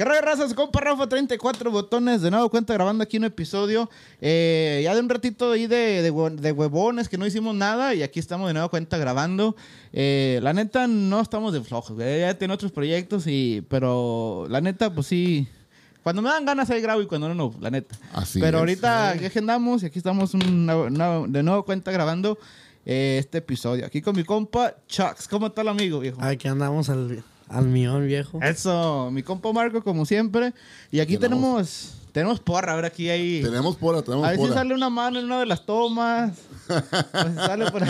¿Qué rollo, raza? Su compa Rafa, 34 botones. De nuevo cuenta grabando aquí un episodio. Ya de un ratito ahí de huevones que no hicimos nada. Y aquí estamos de nuevo cuenta grabando. La neta, no estamos de flojos, güey. Ya tiene otros proyectos, pero la neta, pues sí. Cuando me dan ganas ahí grabo y cuando no, la neta. Así pero es. ahorita aquí agendamos y aquí estamos de nuevo cuenta grabando este episodio. Aquí con mi compa Chucks. ¿Cómo está el amigo, viejo? Aquí andamos al millón, viejo. Eso, mi compa Marco, como siempre. Y aquí tenemos porra, a ver, aquí hay. Tenemos porra. A ver si sale una mano en una de las tomas. Pues si sale por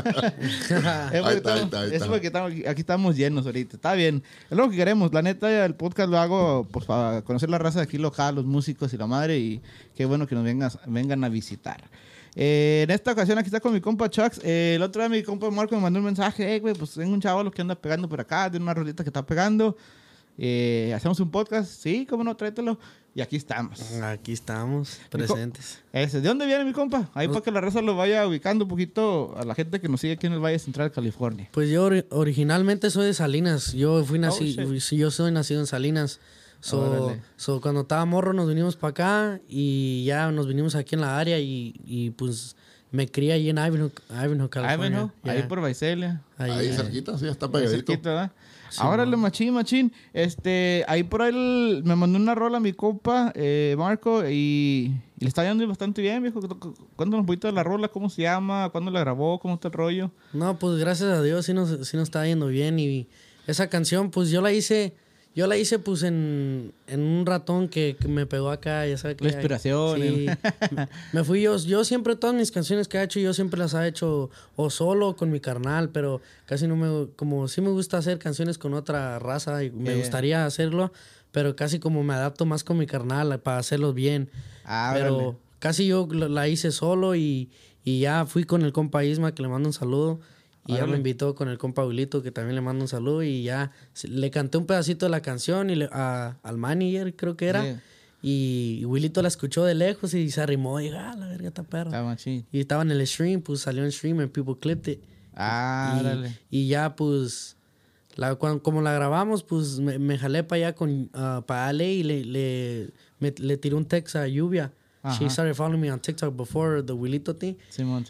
Es porque aquí estamos llenos ahorita. Está bien. Es lo que queremos. La neta, el podcast lo hago pues, para conocer la raza de aquí local, los músicos y la madre. Y qué bueno que nos vengan a visitar. En esta ocasión aquí está con mi compa Chucks. El otro día mi compa Marco me mandó un mensaje. Güey, pues tengo un chaval que anda pegando por acá, de una rolita que está pegando. Hacemos un podcast. Sí, cómo no, tráetelo. Y aquí estamos. Aquí estamos, presentes. ¿De dónde viene mi compa? Ahí para que la raza lo vaya ubicando un poquito a la gente que nos sigue aquí en el Valle Central de California. Pues yo originalmente soy de Salinas. Yo soy nacido en Salinas. Cuando estaba morro nos vinimos para acá y ya nos vinimos aquí en la área y pues me crié ahí en Ivanhoe, California. Ivanhoe, ahí por Baicelia. Ahí cerquita, sí, está pegadito. Cerquita, ¿verdad? Sí, ahora le machín. Ahí por ahí me mandó una rola mi compa, Marco, y le está yendo bastante bien, viejo. Cuéntanos un poquito de la rola, cómo se llama, cuándo la grabó, cómo está el rollo. No, pues gracias a Dios sí nos está yendo bien. Y esa canción, pues yo la hice pues en un ratón que me pegó acá, ya sabes que... La inspiración. Sí. Me fui yo siempre, todas mis canciones que he hecho, yo siempre las he hecho o solo o con mi carnal, pero casi como sí me gusta hacer canciones con otra raza y me gustaría hacerlo, pero casi como me adapto más con mi carnal para hacerlos bien. Pero vale. casi yo la hice solo y ya fui con el compa Isma, que le mando un saludo. Y ya me invitó con el compa Wilito, que también le mando un saludo. Y ya le canté un pedacito de la canción al manager, creo que era. Sí. Y Wilito la escuchó de lejos y se arrimó. Y la verga, está perro. Y estaba en el stream, pues salió en stream and people clipped it. Dale. Y ya, pues, como la grabamos, pues me jalé para allá para Ale y le tiré un text a Lluvia. Ajá. She started following me on TikTok before the Wilito thing. Simón.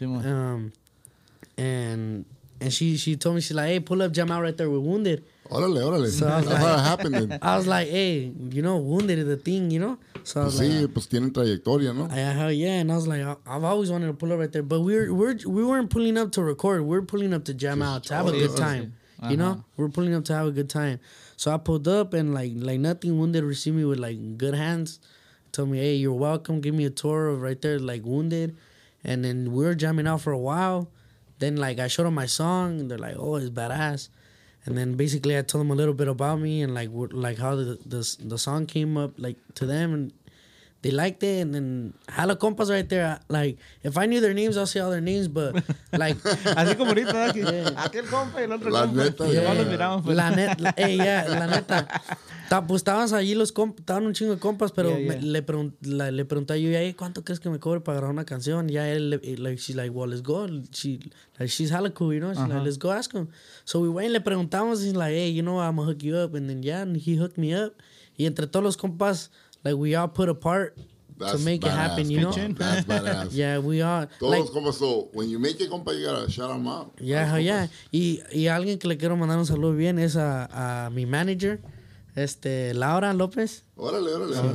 And she told me, she's like, hey, pull up, jam out right there with Wounded. Órale. So I was That's what happened. I was like, hey, Wounded is the thing, So I was Pues sí, like, pues tienen trayectoria, ¿no? hell yeah. And I was like, I've always wanted to pull up right there. But we weren't pulling up to record. We're pulling up to jam out, to have a good time. We're pulling up to have a good time. So I pulled up and like nothing, Wounded received me with like good hands. Told me, hey, you're welcome. Give me a tour of right there, like Wounded. And then we were jamming out for a while. Then, like, I showed them my song, and they're like, oh, it's badass. And then, basically, I told them a little bit about me and, like how the song came up, like, to them. And they liked it. And then, hella compas right there. Like, if I knew their names, I'll say all their names. But, like... Así como ahorita, aquel compa y el otro La compa. neta, Ya los miramos. Pues. La neta. Pues estaban allí estaban un chingo de compas, pero le pregunté a yo, hey, ¿cuánto crees que me cobre para grabar una canción? Y ya él, she's like, well, let's go. She's hella cool, She's like, let's go ask him. So we went, le preguntamos, he's like, hey, I'm gonna hook you up. And then, and he hooked me up. Y entre todos los compas, like, we all put a part to make it happen, That's badass. Yeah, we all. Todos como so, when you make it, compa, you gotta shout them out. Yeah. Y alguien que le quiero mandar un saludo bien es a mi manager, Laura López. Órale.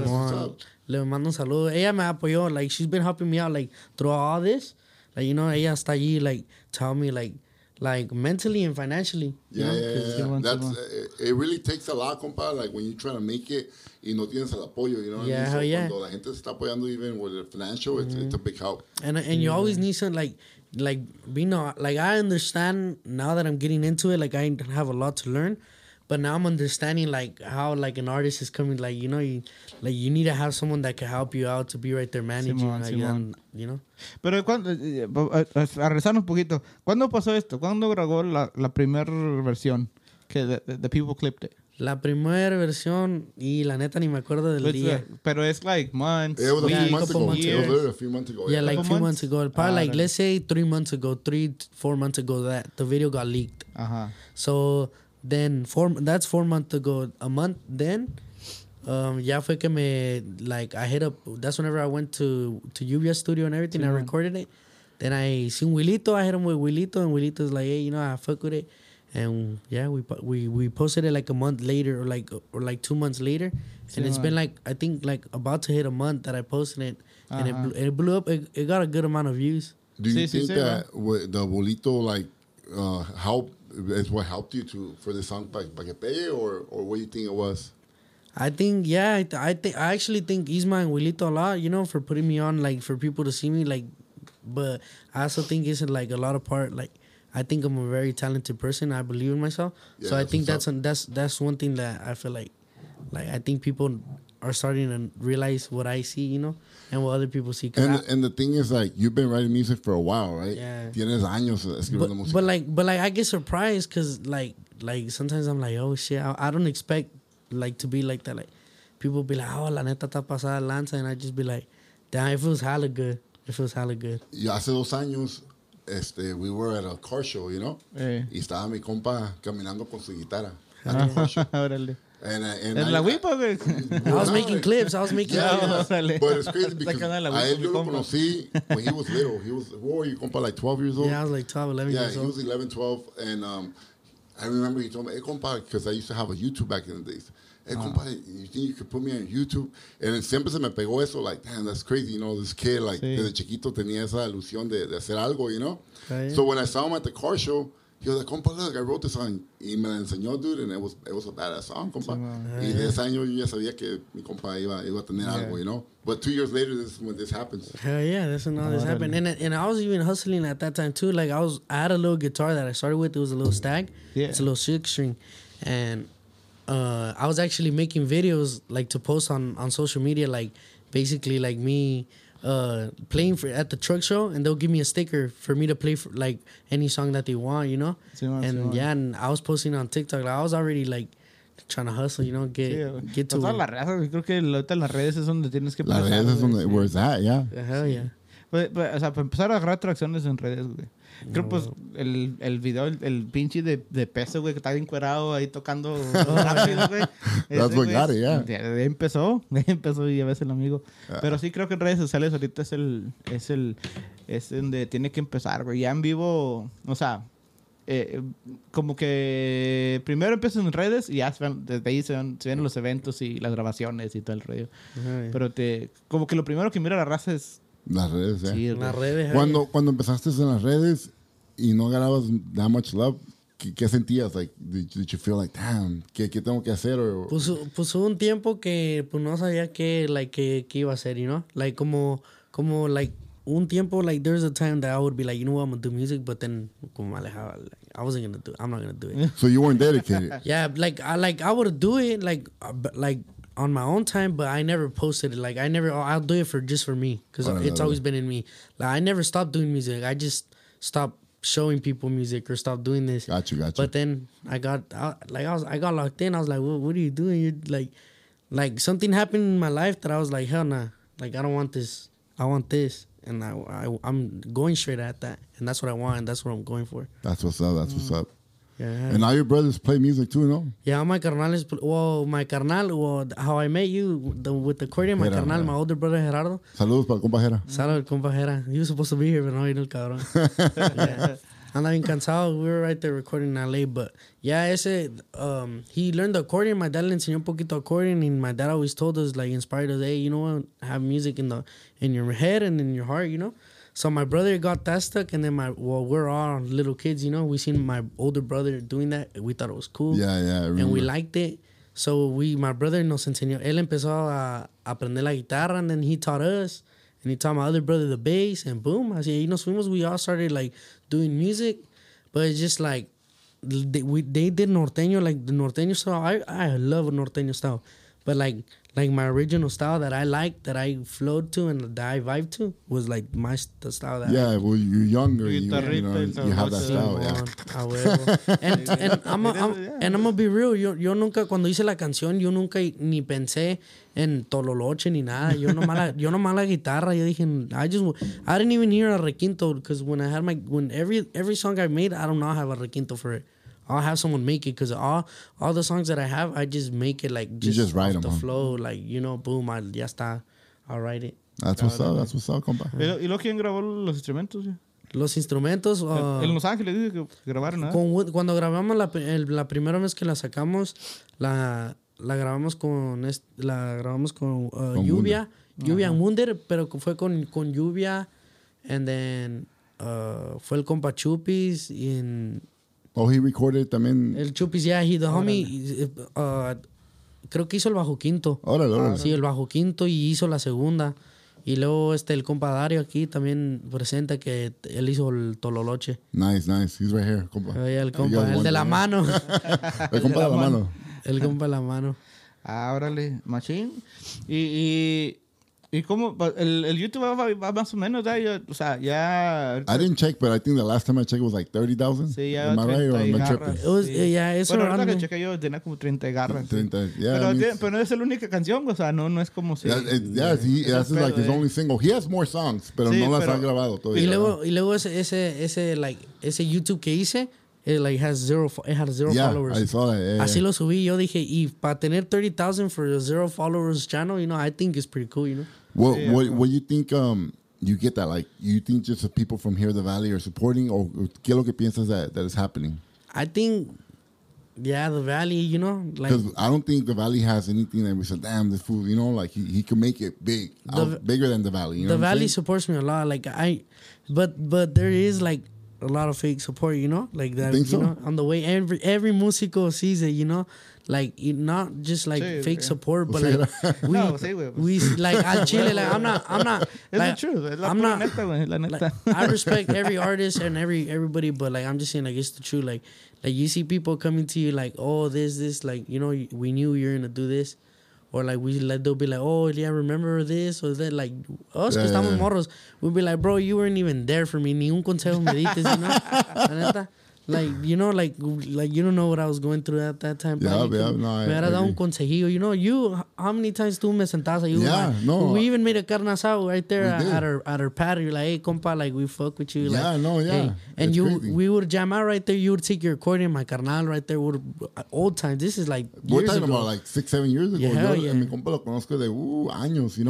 Le mando un saludo. Ella me apoyó. Like, she's been helping me out, like, through all this. Like, ella está allí, like, tell me, like mentally and financially. Yeah. It really takes a lot, compa, like, when you try to make it y no tienes el apoyo, you know what I mean? So cuando la gente se está apoyando, even with the financial, it's a big help. And you always need some, like being, like, I understand now that I'm getting into it, like, I have a lot to learn. But now I'm understanding, like, how, like, an artist is coming, like, you need to have someone that can help you out to be right there managing, Simón. you. Pero, a rezarnos un poquito, ¿cuándo pasó esto? ¿Cuándo grabó la primera versión que the people clipped it? La primera versión, y la neta ni me acuerdo del día. Pero es like months. It was a few months ago. years. It was a few months ago. Yeah, like a few months ago. Probably, like, right. let's say 3 months ago, 4 months ago, that the video got leaked. Ajá. So then that's 4 months ago. A month then, Ya fue que I hit up, that's whenever I went to Lluvia Studio and everything, I recorded it. Then I seen Wilito, I hit him with Wilito, and Wilito's like, hey, I fuck with it. And yeah, we posted it like a month later or like 2 months later. And it's been I think about to hit a month that I posted it. And it blew up. It got a good amount of views. Do you think that the Bolito helped is what helped you for the song Pa Que Pegue, or what do you think it was? I think I actually think Isma and Wilito a lot, for putting me on, for people to see me, but I also think it's a lot of part, I think I'm a very talented person. I believe in myself. Yeah, so I think that's one thing that I feel like I think people are starting to realize what I see, and what other people see. And the thing is, you've been writing music for a while, right? Yeah. Tienes años escribiendo música. But I get surprised because sometimes I'm like, oh shit, I don't expect to be like that. People be like, oh, la neta está pasada lanza, and I just be like, damn, it feels hella good. It feels hella good. Y hace 2 años, we were at a car show, y estaba mi compa caminando con su guitarra at the car show. And la whipa, güey. I was making clips. But it's crazy because a él yo lo conocí when he was little. What were you, compa, 12 years old? Yeah, I was 12, 11 years old. Yeah, he was 11, 12. And I remember he told me, hey, compa, because I used to have a YouTube back in the days. Hey, compa, you think you could put me on YouTube? And siempre se me pegó eso, damn, that's crazy, this kid, desde chiquito tenía esa ilusión de hacer algo, Yeah. So when I saw him at the car show, he was like, compa, look, I wrote this song. Y me la enseñó, dude, and it was a badass song, compa. Y de ese año yo ya sabía que mi compa iba a tener algo, But 2 years later, this is when this happens. Hell yeah, that's when all this happened. And I was even hustling at that time, too. I had a little guitar that I started with. It was a little Stag. Yeah. It's a little 6-string. And I was actually making videos, to post on social media, basically, me... playing at the truck show, and they'll give me a sticker for me to play for any song that they want, and I was posting on TikTok. I was already trying to hustle, get to toda la raza. Creo que ahorita las redes es donde tienes que pasar. Las redes es donde where's that, yeah. Hell yeah. O sea, para empezar a agarrar tracciones en redes, güey. Creo pues el video, el pinche de peso, güey, que está bien cuerado ahí tocando rápido, güey. That's what got it, yeah. De ahí empezó y a veces el amigo. Pero sí creo que en redes sociales ahorita es donde tiene que empezar, güey. Ya en vivo, o sea, como que primero empiezas en redes y ya desde ahí se ven los eventos y las grabaciones y todo el rollo. Pero como que lo primero que mira la raza es las redes, Sí, las redes. Cuando empezaste en las redes y no ganabas that much love, ¿qué sentías? Did you feel damn, ¿qué tengo que hacer? Pues hubo un tiempo que no sabía qué iba a hacer, como un tiempo, there was a time that I would be like, I'm gonna do music, but then como me alejaba, I'm not gonna do it. So you weren't dedicated? Yeah, I would do it, on my own time, but I never posted it. I'll do it just for me, because it's always been in me. I never stopped doing music. I just stopped showing people music or stopped doing this. Got you. But then I got locked in. I was like, what are you doing? You're something happened in my life that I was like, hell nah. I don't want this. I want this. And I'm going straight at that. And that's what I want, and that's what I'm going for. That's what's up. That's what's up. Yeah. And now your brothers play music too, no? Yeah, my carnal how I met you with the accordion, my carnal, my older brother Gerardo. Saludos para el compa Gera. Saludos, compa Gera. He was supposed to be here, but no vino el cabrón. Yeah. Anda bien cansado. We were right there recording in LA, but yeah, he learned the accordion. My dad le enseñó un poquito accordion, and my dad always told us, inspired us, hey, have music in your head and in your heart, So my brother got that stuck, and then we're all little kids, We seen my older brother doing that. We thought it was cool. Yeah. And we liked it. So my brother nos enseñó. Él empezó a aprender la guitarra, and then he taught us. And he taught my other brother the bass, and boom. Así ahí nos fuimos. We all started doing music. But it's just they did norteño, the norteño style. I love norteño style. But my original style that I liked, that I flowed to and that I vibed to was the style that well, you're younger, you have that style, yeah. And I'm gonna be real, yo nunca, cuando hice la canción, yo nunca ni pensé en Tololoche ni nada. Yo nomás la guitarra, yo dije, I didn't even hear a requinto, because when I had every song I made, I do not have a requinto for it. I'll have someone make it because all the songs that I have, I just make it like just write off them, the flow, like boom, ya está, I'll write it. That's what's up, compa. ¿Y luego quién grabó los instrumentos? ¿Sí? Los instrumentos. En Los Ángeles dice que grabaron, ¿no? Cuando grabamos la primera vez que la sacamos, la grabamos con Lluvia, Lluvia and Wunder, pero fue con Lluvia, and then fue el compa Chupis y he recorded también. El Chupis, yeah, the homie, creo que hizo el bajo quinto. Órale. Sí, el bajo quinto y hizo la segunda. Y luego el compa Dario aquí también presenta que él hizo el Tololoche. Nice. He's right here, compa. El compa, el de la mano. El compa de la mano. El compa de la mano. Órale, machín. ¿Y cómo? El YouTube va más o menos, ¿ya? O sea, ya... I didn't check, but I think the last time I checked it was like 30,000. Sí, ya. Am I right or am I tripping? Bueno, ahorita que chequé yo tenía como 30 garras. 30, sí. yeah. Pero no es la única canción, o sea, no es como si... That's like his only single. He has more songs, pero no las ha grabado todavía. Y luego ese YouTube que hice... It had zero followers. I saw that. Así lo subí. Yo dije, y para tener 30,000 for a 0 followers channel, I think it's pretty cool, What you think you get that? Like, you think just the people from here, the Valley, are supporting, or ¿qué es lo que piensas that is happening? I think, the Valley, like... Because I don't think the Valley has anything that we said, damn, this fool, like, he can make it big, bigger than the Valley. The Valley supports me a lot. Like, but there is, like, a lot of fake support, like that. Think so? On the way, every músico sees it, like not just like fake support, but like we like al chile, like I'm not. It's like, the truth. Es la neta, güey, la neta. Like, I respect every artist and everybody, but like I'm just saying, like it's the truth. Like you see people coming to you like, oh, this, like we knew you were gonna do this. Or like they'll be like, oh yeah, remember this or that. Like us que estamos morros, we'll be like, bro, you weren't even there for me. Ni un consejo me diste, La neta. Like like you don't know what I was going through at that time. Yeah, no, me hubiera dado un consejillo. How many times tú me sentabas ahí? Yeah, no. We even made a carne asado right there at our patio. You're like, hey, compa, like we fuck with you. Yeah, like, no, yeah. Hey. And we would jam out right there. You would take your recording, my carnal right there. Old times. This is like we're years talking ago. about like 6-7 years ago. Yeah, Mi compa lo conozco de años,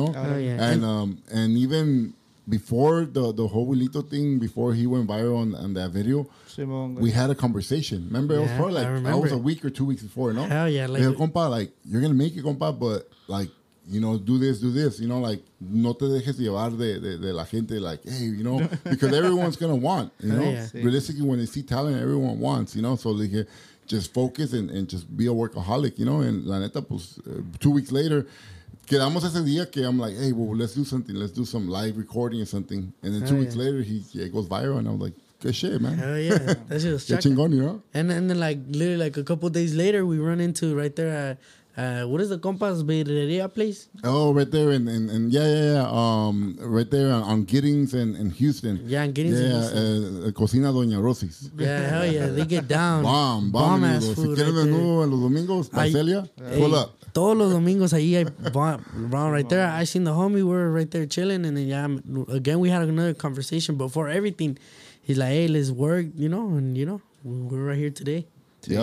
Yeah. And even before the whole Wilito thing, before he went viral on that video, we had a conversation. Remember, it was probably like I was a week or 2 weeks before, no? Hell yeah. Like, compa, like, you're going to make it, compa, but like, do this, like, no te dejes llevar de la gente, like, hey, because everyone's going to want, Yeah. Realistically, when they see talent, everyone wants, so like, just focus and just be a workaholic, and la neta, pues, 2 weeks later, quedamos ese día que I'm like, hey, well, let's do something. Let's do some live recording or something. And then 2 weeks later, he goes viral, and I'm like, good shit, man. Hell yeah. That shit was chingón, And then, like, literally, like, a couple days later, we run into right there what is the compas birreria place? Oh, right there and yeah. Right there on Giddings and Houston. Yeah, in Giddings and Houston. Cocina Doña Rosis. Yeah, hell yeah. They get down. Bomb ass si food. quieres menudo en los domingos, Parcelia, pull up. Todos los domingos ahí hay bomb right there. I seen the homie, we were right there chilling, and then again we had another conversation before everything. He's like, hey, let's work, and we're right here today. Yeah.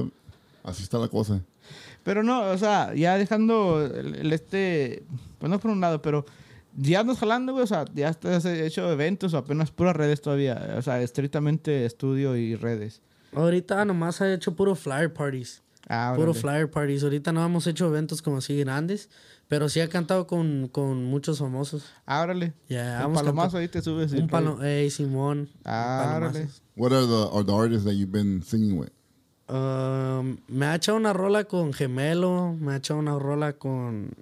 Así está la cosa. Pero no, o sea, ya dejando pues no por un lado, pero ya andas jalando, güey, o sea, ya has hecho eventos o apenas puras redes todavía, o sea, estrictamente estudio y redes. Ahorita nomás he hecho puro flyer parties. Puro flyer parties. Ahorita no hemos hecho eventos como así grandes, pero sí he cantado con muchos famosos. Órale. Yeah, un palomazo ahí te subes. Simón. Órale. What are the artists that you've been singing with? Me ha echado una rola con Gemelo, me ha echado una rola con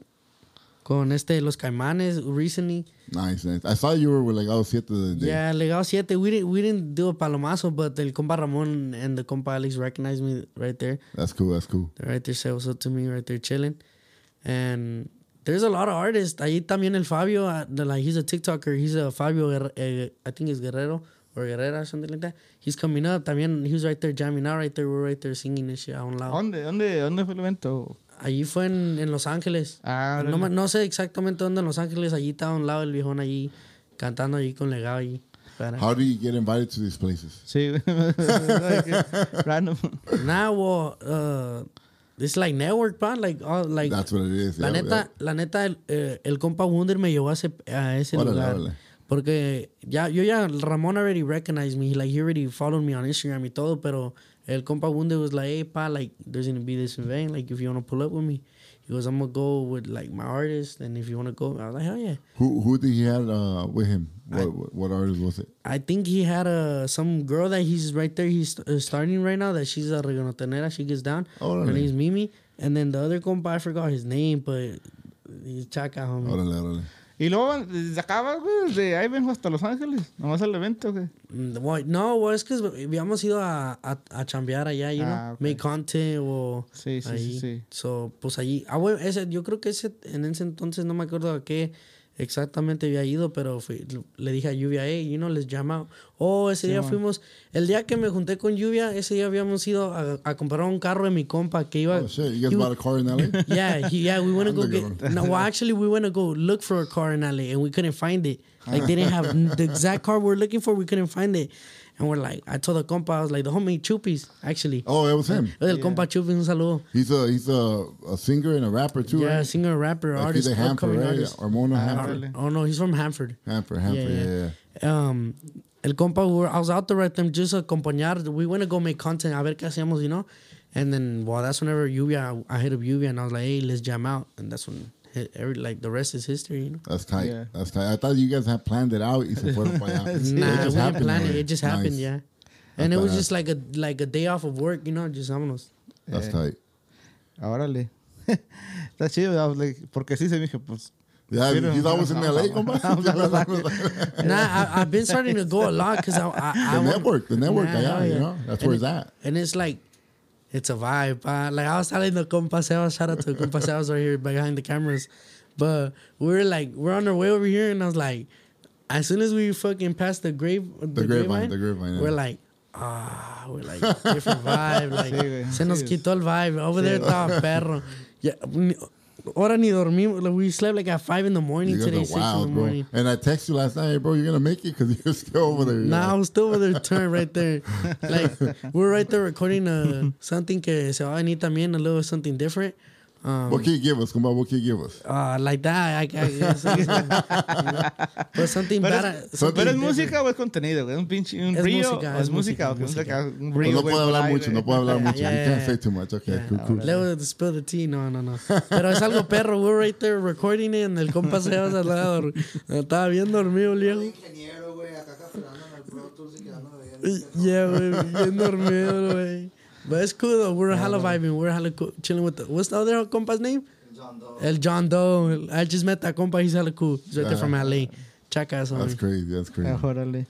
Los Caimanes recently. Nice. I saw you were with Legado 7 the day. Yeah, Legado 7. We didn't do a palomazo, but el compa Ramon and the compa Alex recognized me right there. That's cool. They're right there, say what's up to me, right there chilling. And there's a lot of artists. Ahí también el Fabio, like he's a TikToker. He's a Fabio, I think it's Guerrero. Or Guerrera or something like that. He's coming up. También, he was right there jamming out right there. We're right there singing and shit a un lado. ¿Dónde fue el evento? Allí fue en Los Ángeles. No sé exactamente dónde en Los Ángeles. Allí estaba a un lado el viejón allí cantando allí con Legado allí. badass. How do you get invited to these places? Sí, random. Nah, well, it's like network, pa. Like, all, like. That's what it is. La neta, el compa Wunder me llevó a ese lugar. Órale. Porque Ramon already recognized me. Like, he already followed me on Instagram y todo, pero el compa Wunder was like, hey, pa, like, there's gonna be this event, like, if you want to pull up with me. He goes, I'm gonna go with, like, my artist, and if you want to go, I was like, hell yeah. Who did he have with him? What artist was it? I think he had some girl that he's right there, he's starting right now, that she's a reggaetonera, she gets down. Oh, her name's Mimi. And then the other compa, I forgot his name, but he's chaca, homie. Órale. Y luego, desde acá, güey, desde ahí vengo hasta Los Ángeles, nomás al evento, güey. No, es que habíamos ido a chambear allá, you know, okay. make content o sí. So, pues allí, yo creo que en ese entonces no me acuerdo a qué exactamente había ido, pero le dije a Lluvia, hey, you know, let's jam out. Ese día fuimos, el día que me junté con Lluvia, ese día habíamos ido a comprar un carro de mi compa que iba. Oh shit, you guys bought a car in LA? Yeah, we went to go we went to go look for a car in LA and we couldn't find it. Like, they didn't have the exact car we're looking for, we couldn't find it. And we're like, I told the compa, I was like, the homie Chupis, actually. Oh, it was him. El compa Chupis, un saludo. He's a singer and a rapper too, right? Yeah, singer, rapper, like artist, he's a Hanford, right? artist. Hormona Hanford. Oh no, he's from Hanford. Hanford, yeah. El compa, I was out there with them just acompañar. We went to go make content, a ver qué hacíamos, you know? And then, well, that's whenever I hit up Lluvia and I was like, hey, let's jam out. And that's when the rest is history, you know? That's tight. Yeah. That's tight. I thought you guys had planned it out. Y se fueron para allá. Nah, we didn't plan it. It just Nice. happened, yeah. And it was just like a day off of work, you know, just vámonos. That's tight. Órale. Está chido, porque sí se me dije, pues. Yeah, he's always in LA, compa. Nah, I've been starting to go a lot because the network, yeah, you know, that's where it's at. And it's like, it's a vibe. Like, I was telling the compa Sebas, shout out to compa Sebas right here behind the cameras. But we're on our way over here, and I was like, as soon as we fucking passed the grapevine, yeah. we're like, different vibe. Like, se nos quitó el vibe. Over there estaba perro. Yeah, ahora ni dormimos. We slept like at 5 in the morning today, 6 in the morning. And I texted you last night, hey, bro, you're going to make it because you're still over there. Nah, I was still over there, turn right there. Like, we're right there recording something que se va a venir también, a little something different. What can you give us? What can you give us? Like that, I guess. But something better. Pero es música o es contenido, güey. Un pinche, un río. Es música. Un río. No puedo hablar mucho, no puedo hablar mucho. You can't say too much. Okay, cool. Let's spill the tea. No. Pero es algo perro. We're right there recording it, and el compa se va al lado. Estaba bien dormido, viejo. Ingeniero, güey, acá capturando en el Pro Tools y quedándome bien. Yeah, güey, bien dormido, güey. But it's cool though. We're hella vibing. We're hella chilling with what's the other compa's name? El John Doe. I just met that compa. He's hella cool. He's right there from LA. Check us. That's crazy. Órale.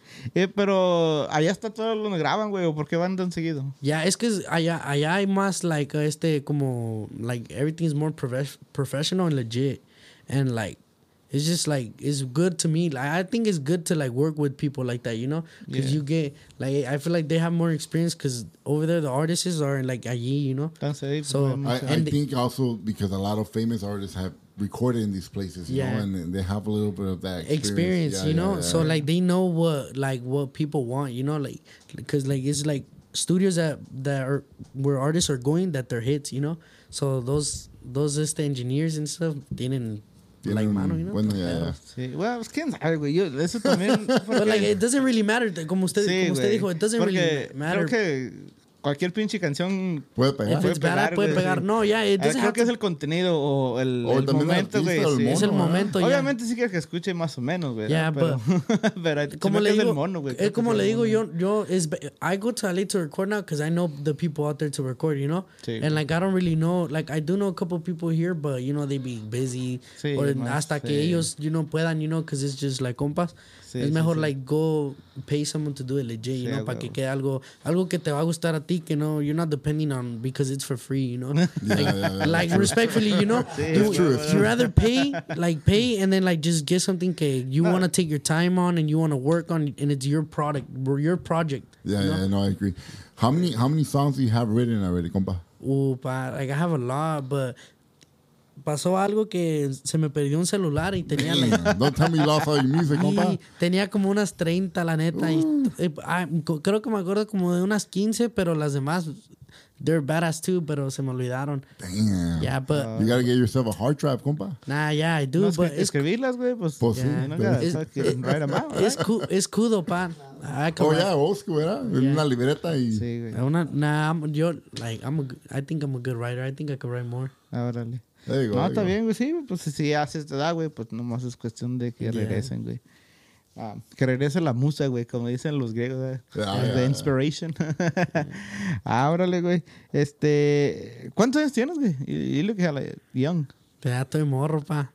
Pero allá está todo lo que graban, güey. ¿O por qué van tan seguido? Yeah, es que allá hay más like como like everything's more professional and legit, and like it's just like it's good to me. Like, I think it's good to like work with people like that, you know, because you get like I feel like they have more experience because over there the artists are like allí, you know. So I think also because a lot of famous artists have recorded in these places, you know, and they have a little bit of that experience, you know. So like they know what people want, you know, like because like it's like studios that are where artists are going that they're hits, you know. So those engineers and stuff didn't. Like mano, you know? Bueno, yeah. Sí, well, quién sabe, güey. Eso también. But like, it doesn't really matter. Como usted dijo, it doesn't really matter. Creo que cualquier pinche canción puede pegar. If it's bad, puede pegar. No, yeah, it doesn't creo que es el contenido o el momento, güey. Sí. Es el momento, ya. Obviamente sí quiero que escuche más o menos, güey. Yeah, pero como le digo, es el mono, güey. Es como le digo, yo I go to LA to record now because I know the people out there to record, you know? Sí. And like, I don't really know, like, I do know a couple people here, but, you know, they be busy. Sí, or hasta que ellos, you know, puedan, you know, because it's just like compas. Sí, es mejor, like, go pay someone to do it legit, you know, para que quede algo que te va a gustar a ti, que no, you're not depending on because it's for free, you know. Like respectfully, you know, you rather pay and then like just get something que you want to take your time on and you want to work on, and it's your product, your project. Yeah, no, I agree. How many songs do you have written already, compa? Like I have a lot, but pasó algo que se me perdió un celular y tenía like, Don't tell me you lost all your music, compa. tenía como unas 30, la neta. Y, creo que me acuerdo como de unas 15, pero las demás, they're badass too, pero se me olvidaron. Damn. Yeah, but... You gotta get yourself a hard drive, compa. Nah, yeah, I do, No, but escribirlas, güey, pues. Pues sí, no, pero- write them out, it's cool, it's cool though, pan. I can Oh, write- yeah, old school, ¿verdad? En una libreta y... Sí, güey. I think I'm a good writer. I think I could write more. Órale. There you go, No, there está you go. bien, güey, sí, pues si haces te da, güey, pues nomás es cuestión de que regresen, güey. Que regrese la musa, güey, como dicen los griegos, güey. The inspiration. Órale, güey. ¿Cuántos años tienes, güey? You look hella young. Ya estoy morro, pa.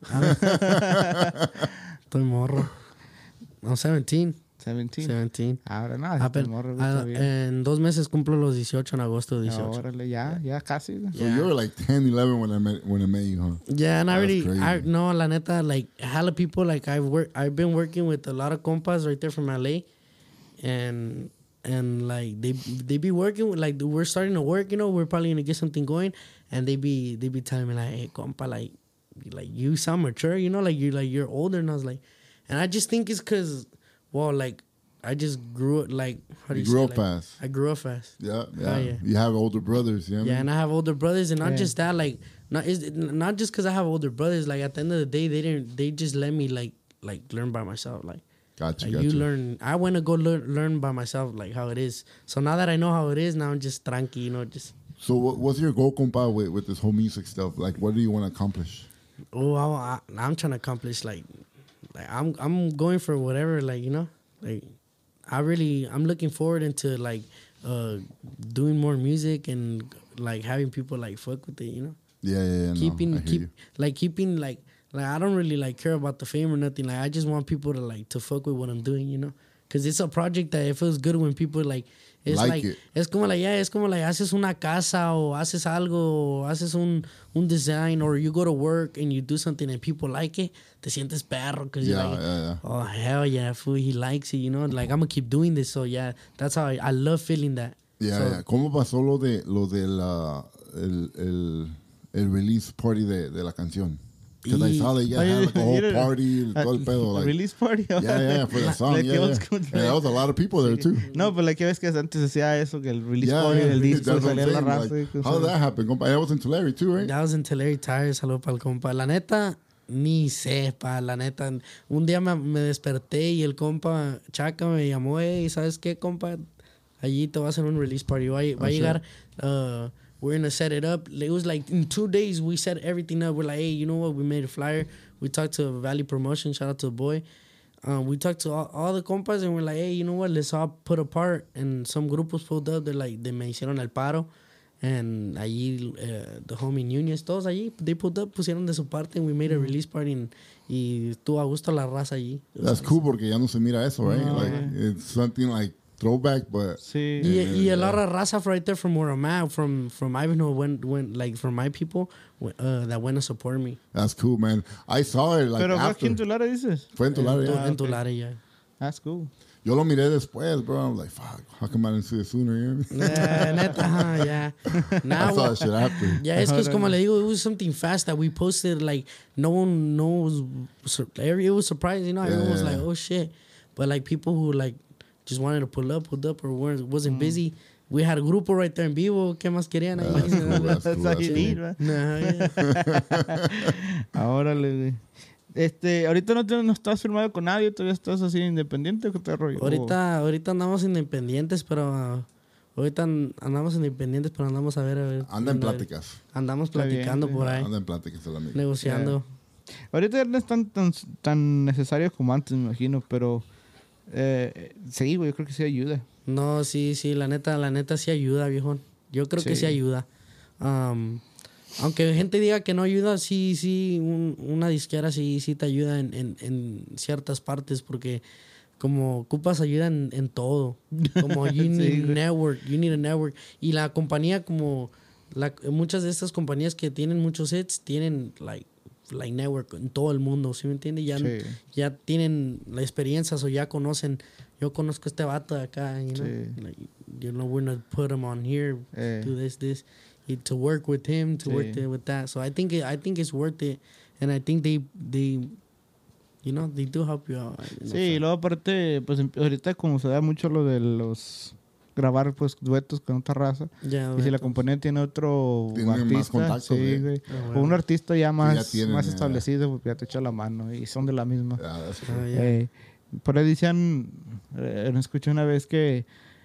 Estoy morro. I'm 17. 17. Ahora nada, Ah, pero, morro, güey, está bien. en 2 meses cumplo los 18 en agosto 18. Órale, ya casi, güey. So you were like 10, 11 when I met you, huh? Yeah, and That's crazy. no, la neta, like, hella people, like, I've been working with a lot of compas right there from LA, and like, they be working with, like, we're starting to work, you know, we're probably gonna get something going, and they be telling me, like, hey, compa, like, you sound mature, you know, like, you're older, and I was like, and I just think it's because, well, like, I just grew up, like, how do you grew say, up like, fast. I grew up fast. Yeah. yeah. You have older brothers, you know what I Yeah, mean? and I have older brothers, and not Yeah. just that, like, not just because I have older brothers. Like, at the end of the day, they just let me like learn by myself. Like, Gotcha, you learn. I went to go learn by myself, like how it is. So now that I know how it is, now I'm just tranqui, you know, just. So what's your goal, compa, with this whole music stuff? Like, what do you want to accomplish? Oh, I'm trying to accomplish like I'm going for whatever, like, you know, like I'm looking forward into like doing more music and like having people like fuck with it, you know. Yeah. Keeping like I don't really like care about the fame or nothing. Like, I just want people to fuck with what I'm doing, you know. Because it's a project that it feels good when people like it's Like like it. it's como like haces una casa o haces algo o haces un design, or you go to work and you do something and people like it, te sientes perro because you're like, Yeah. oh hell yeah, fool, he likes it, you know. Like, I'm gonna keep doing this. So yeah, that's how I love feeling that. Yeah, So, yeah. ¿Cómo pasó lo de el release party de la canción? Because I saw that you guys had like a whole party, todo el pedo. Like, Release party. yeah, for the song. Like Yeah. old school. And there was a lot of people there too. No, pero like, ves que antes hacía eso, que el release Yeah, party del disco, that's what I'm salía la saying. raza. Like, y how did that happen, compa? That was in Tulare too, right? That was in Tulare Tires, saludo para el compa. La neta, ni sepa, la neta. Un día me desperté y el compa Chaca me llamó, hey, ¿sabes qué, compa? Allí te va a hacer un release party. Va a llegar, we're gonna set it up. It was like in 2 days we set everything up. We're like, hey, you know what? We made a flyer. We talked to Valley Promotion. Shout out to the boy. We talked to all the compas and we're like, hey, you know what? Let's all put a part. And some grupos pulled up. They're like, they me hicieron el paro. And allí, the homie Núñez, todos allí, they pulled up, pusieron de su parte, and we made a release party, y estuvo a gusto la raza allí. That's cool porque ya no se mira eso, right? Like, it's something like throwback, but... Sí. Y a lot of raza right there from where I'm at, from Ivanhoe, went like, from my people, that went to support me. That's cool, man. I saw it like Pero fue aquí after. en Tulare, dices. Fue en Tulare, yeah. En Tulare, ya. That's cool. Yo lo miré después, bro. I'm like, fuck, how come I didn't see it sooner? You know what I mean? Neta, yeah. I saw that shit after. Yeah, es que es como le digo, it was something fast that we posted, like, no one knows, it was surprising, you know, everyone was like, oh shit. But like, people who like just wanted to pulled up or wasn't busy. We had a grupo right there en vivo. ¿Qué más querían? That's cool, that's cool, That's how you that's need, cool. man. Órale, güey. Ahorita no estás firmado con nadie, todavía estás así independiente, ¿qué te rollo? Ahorita andamos independientes, pero andamos a ver. Anda en pláticas. Andamos platicando bien, por ahí, Anda en pláticas el amigo. negociando. Ahorita ya no están tan necesarios como antes, me imagino, pero sí, güey, yo creo que sí ayuda. No, sí, la neta sí ayuda, viejo. Yo creo que sí ayuda. Aunque gente diga que no ayuda, sí, una disquera sí te ayuda en ciertas partes, porque como ocupas ayuda en todo. Como you need a network. Y la compañía, como muchas de estas compañías que tienen muchos hits, tienen like network en todo el mundo, ¿sí me entiendes? Ya tienen la experiencia, o ya conocen. Yo conozco a este vato de acá, you know? Like, you know, we're gonna put him on here, do this. to work with him, to work with that. So I think it's worth it, and I think they you know, they do help you out. Sí, y luego aparte, pues ahorita como se da mucho lo de los grabar pues duetos con otra raza. Y si la compañía tiene otro artista, más contacto, güey. O un artista ya más establecido, pues ya te echa la mano y son de la misma. Por ahí decían, escuché una vez que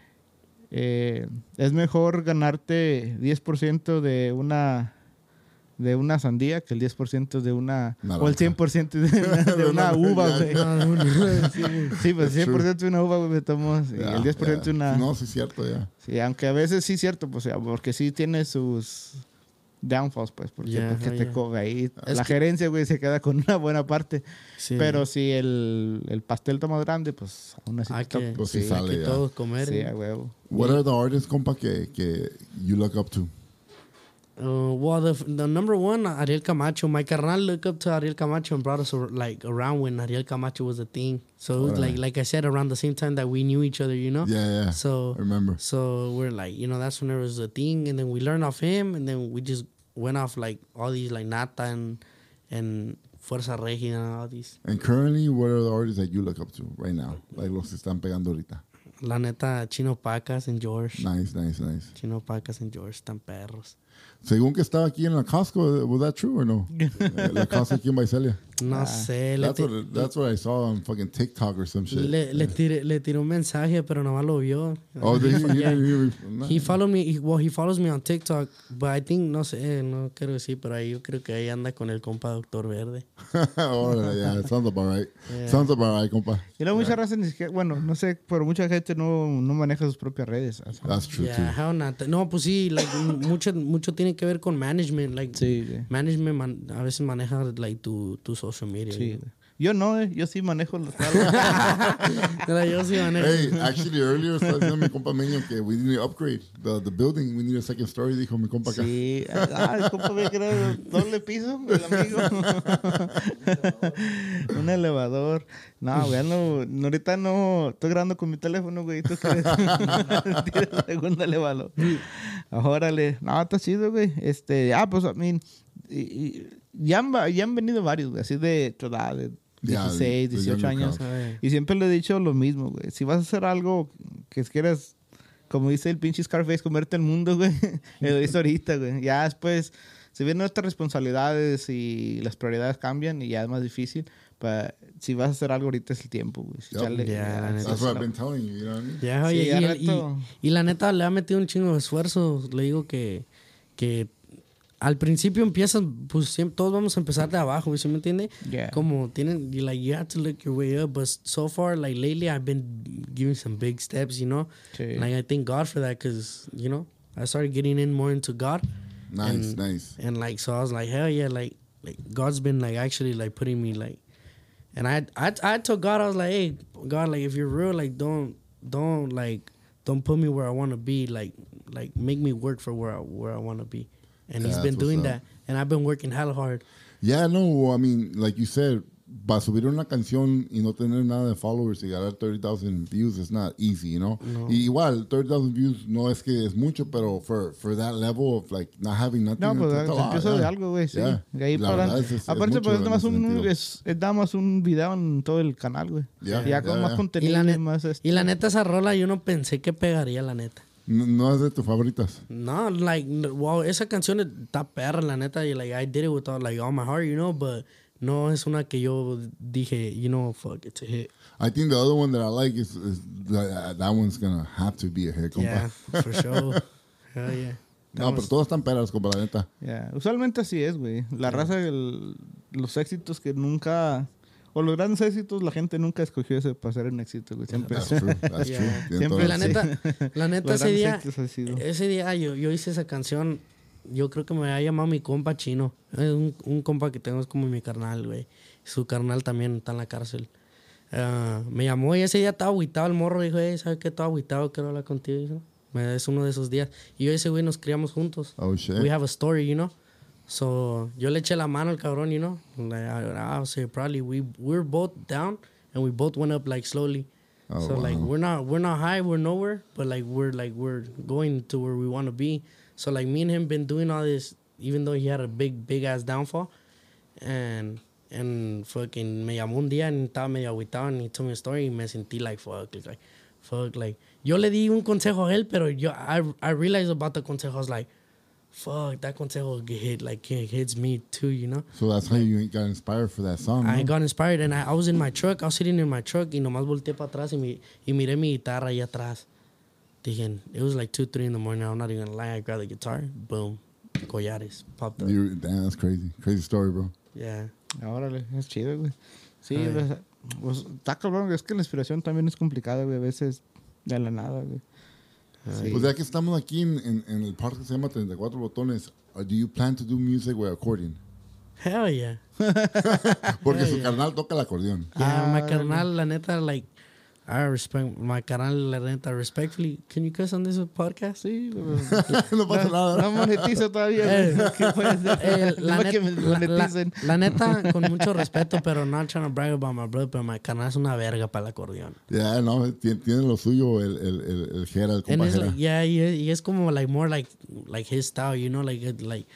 es mejor ganarte 10% de una sandía que el 10% de una... Naranja. O el 100% de una uva, güey. Sí, pues el 100% de una uva, güey, y el 10% de una... No, sí es cierto, ya. Sí, aunque a veces sí es cierto, pues, porque sí tiene sus downfalls, pues, porque te coge ahí. La gerencia, güey, se queda con una buena parte. Sí. Pero si el pastel está más grande, pues, aún así... Pues sí sale, que todos comer. Sí, a huevo. What are the artists, compa, que you look up to? Well, the number one, Ariel Camacho. My carnal looked up to Ariel Camacho and brought us like around when Ariel Camacho was a thing. So it was like I said, around the same time that we knew each other, you know. Yeah. So I remember. So we're like, you know, that's when it was a thing, and then we learned off him, and then we just went off like all these like Nata and Fuerza Regina and all these. And currently, what are the artists that you look up to right now? Like los que están pegando ahorita. La neta, Chino Pacas and George. Nice. Chino Pacas and George están perros. Según que estaba aquí en la Costco, was that true or no? La Costco aquí en Visalia. No sé. That's what I saw on fucking TikTok or some shit. Le tiré un mensaje, pero nomás lo vio. Oh, did he? He followed me. He follows me on TikTok, but I think, no sé, no quiero decir, pero ahí yo creo que ahí anda con el compa Doctor Verde. Yeah, sounds about right. Sounds about right, compa. Y luego mucha raza, bueno, no sé, pero mucha gente no maneja sus propias redes. That's true, too. How not? No, pues sí, like, mucho tiene que ver con management. Like, management a veces maneja like, tu social media. Sí. Yo no, yo sí manejo los yo sí manejo. Hey, actually earlier estaba diciendo mi compa Meño que we need to upgrade the building. We need a second story, dijo mi compa acá. Sí, el compa me queda doble piso, el amigo. Un elevador. No, güey, ahorita no estoy grabando con mi teléfono, güey. ¿Tú quieres? Tira el segundo elevador. Órale. No, está chido, güey. Pues a mí... Ya han venido varios, güey, así de tu edad, de 16, 18 años. Y siempre le he dicho lo mismo, güey. Si vas a hacer algo que quieras, como dice el pinche Scarface, comerte el mundo, güey, lo dice ahorita, güey. Ya después se vienen otras responsabilidades y las prioridades cambian y ya es más difícil. Pero si vas a hacer algo ahorita es el tiempo, güey. That's what I've been telling you, you know what I mean? Y la neta le ha metido un chingo de esfuerzo. Le digo que al principio empiezas, pues siempre, todos vamos a empezar de abajo, ¿sí me entiende? Yeah. Como tienen, you have to look your way up, but so far, like lately, I've been giving some big steps, you know? Sí. Like I thank God for that, because, you know, I started getting in more into God. Nice. And like, so I was like, hell yeah, like God's been like actually like putting me like, and I told God, I was like, hey, God, like if you're real, like don't put me where I want to be, like make me work for where I want to be. And he's been doing that. And I've been working hella hard. Yeah, no, I mean, like you said, para subir una canción y no tener nada de followers y ganar 30,000 views is not easy, you know? No. Y igual, 30,000 views no es que es mucho, pero for that level of like not having nothing. No, pues empieza de algo, güey, sí. Yeah. De ahí para aparte, pues es nada más un video en todo el canal, güey. Ya con más contenido. Y la neta, esa rola yo no pensé que pegaría, la neta. No es de tus favoritas. No, like, wow, esa canción está perra, la neta. Y like, I did it with all my heart, you know, but no es una que yo dije, you know, fuck, it's a hit. I think the other one that I like is that one's gonna have to be a hit, compa. Yeah, for sure. Hell yeah. No, pero todos están perras, compa, la neta. Yeah. Usualmente así es, güey. La raza, los éxitos que nunca... O los grandes éxitos, la gente nunca escogió ese para ser un éxito, güey. Siempre. That's true. Siempre. La neta ese día yo hice esa canción. Yo creo que me había llamado mi compa Chino. Un compa que tengo es como mi carnal, güey. Su carnal también está en la cárcel. Me llamó y ese día estaba agüitado el morro. Dijo, ¿sabes qué? Estaba agüitado, quiero hablar contigo. Es uno de esos días. Y yo y ese güey nos criamos juntos. Oh, shit. We have a story, you know. So, yo le eché la mano al cabrón, you know. Like, I would say probably we're both down and we both went up like slowly. Oh, so wow. like we're not high, we're nowhere, but like we're going to where we want to be. So like me and him been doing all this, even though he had a big ass downfall, and fucking me llamó un día y estaba medio agüitado and he told me a story y me sentí like fuck, like yo le di un consejo a él, pero I realized about the consejo. I was like, fuck, that consejo hits me too, you know. So that's how you got inspired for that song. I got inspired, and I was in my truck. I was sitting in my truck y nomás volteé para atrás y miré mi guitarra ahí atrás. Dije, it was like 2, 3 in the morning. I'm not even gonna lie. I grabbed the guitar, boom, collares popped up. Damn, that's crazy story, bro. Yeah. Órale, es chido, güey. Sí, pues está cabrón, es que la inspiración también es complicada, güey, a veces de la nada, güey. Sí. Pues ya que estamos aquí en el parque que se llama 34 Botones, do you plan to do music with accordion? Hell yeah. Porque su carnal toca el acordeón. Yeah, my carnal, la neta, like, I respect my carnal, la neta, respectfully. Can you cuss on this podcast? Sí, no pasa nada. No monetizo todavía. ¿Qué puede ser? La neta, con mucho respeto, pero not trying to brag about my brother, pero my carnal es una verga para el acordeón. Yeah, no, tiene lo suyo el Jera, el compa Jera. Like, yeah, y es como like more like his style, you know, like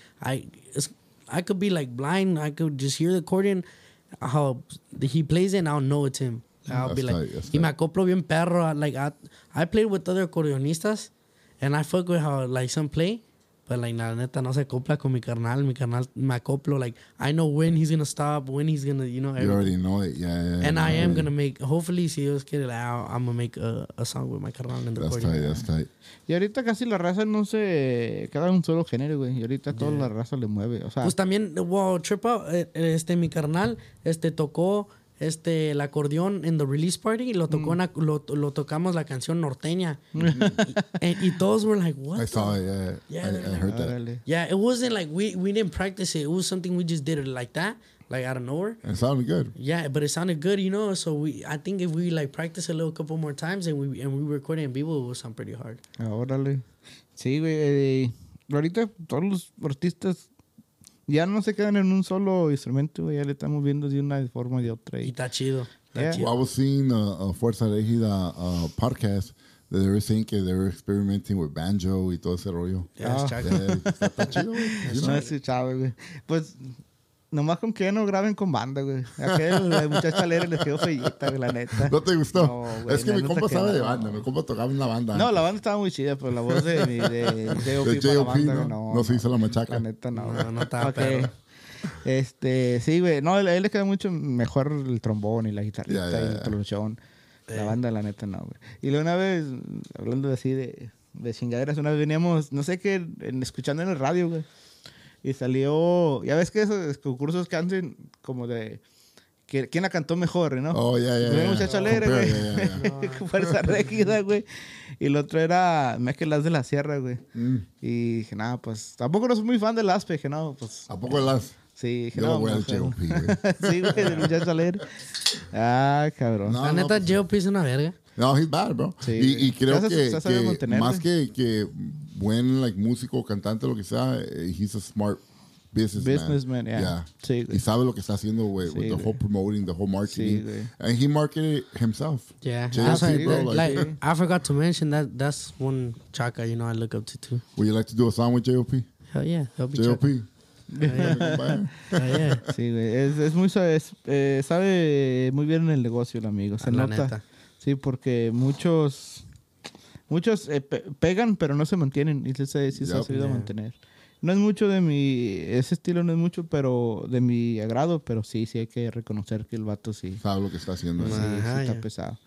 I could be like blind, I could just hear the accordion, how he plays it, and I'll know it's him. I'll be like, y me acoplo bien perro. Like I played with other acordeonistas, and I fuck with how like some play, but like la neta no se acopla con mi carnal. Mi carnal me acoplo. Like I know when he's gonna stop, when he's gonna, you know. Everything. You already know it, yeah. And I am gonna make. Hopefully, si Dios quiere, I'm gonna make a song with my carnal in the accordion. That's tight. Y ahorita casi la raza no se queda en un solo género, güey. Y ahorita toda la raza le mueve, o sea. Pues también, wow, Trip Out, mi carnal, tocó. El acordeón en the release party lo tocó lo tocamos la canción norteña y todos were like, what? I saw it, yeah. I heard that. Yeah, it wasn't like we didn't practice it. It was something we just did it like that, like out of nowhere. It sounded good. Yeah, but it sounded good, you know. So I think if we like practice a couple more times and we record it in vivo, it will sound pretty hard. Órale. Sí, güey. Ahorita todos los artistas ya no se quedan en un solo instrumento, güey. Ya le estamos viendo de una forma y de otra. Y está chido. Well, I was seeing a Fuerza Regida podcast that they were saying que they were experimenting with banjo y todo ese rollo. Está chido, güey. No es chavo, güey. Pues nomás con que ya no graben con banda, güey. Aquel muchacho alegre les quedó feillita, güey, la neta. ¿No te gustó? No, güey, es que mi compa sabe de banda. Mi compa tocaba en la banda. No, la banda estaba muy chida, pero la voz de J.O.P. para la banda, no se hizo la machaca. La neta, no. No estaba perro. Sí, güey. No, a él le queda mucho mejor el trombón y la guitarrita y el tronchón. La banda, la neta, no, güey. Y luego una vez, hablando así de chingaderas, una vez veníamos, no sé qué, escuchando en el radio, güey. Y salió, ya ves que esos concursos que hacen como de quién la cantó mejor, ¿no? Oh, ya. Un muchacho alegre, güey. Fuerza Regida, güey. Y el otro era Meque Las de la Sierra, güey. Y dije, nada, pues tampoco no soy muy fan de Las, dije, no, pues. ¿A poco Las? Sí, dije, yo no. Yo voy al J.O.P., güey. Sí, güey, del muchacho alegre. Ah, cabrón. La neta, J.O.P. es una verga. No, he's bad, bro. Sí, y creo que más güey. que buen like músico, cantante, lo que sea, he's a smart businessman. Yeah. Sí, y sabe lo que está haciendo, güey, with the whole promoting, the whole marketing. Sí, and he marketed himself. Yeah. J.O.P., bro, like, I forgot to mention that's one chaka, you know, I look up to too. Would you like to do a song with J.O.P.? Hell yeah. J.O.P. Sí, güey. Es muy sabe muy bien en el negocio el amigo. Se nota. Neta. Sí, porque muchos pegan, pero no se mantienen. Y sí se ha sabido mantener. No es mucho ese estilo no es mucho, pero de mi agrado, pero sí hay que reconocer que el vato sí. Sabe lo que está haciendo. Sí, está pesado.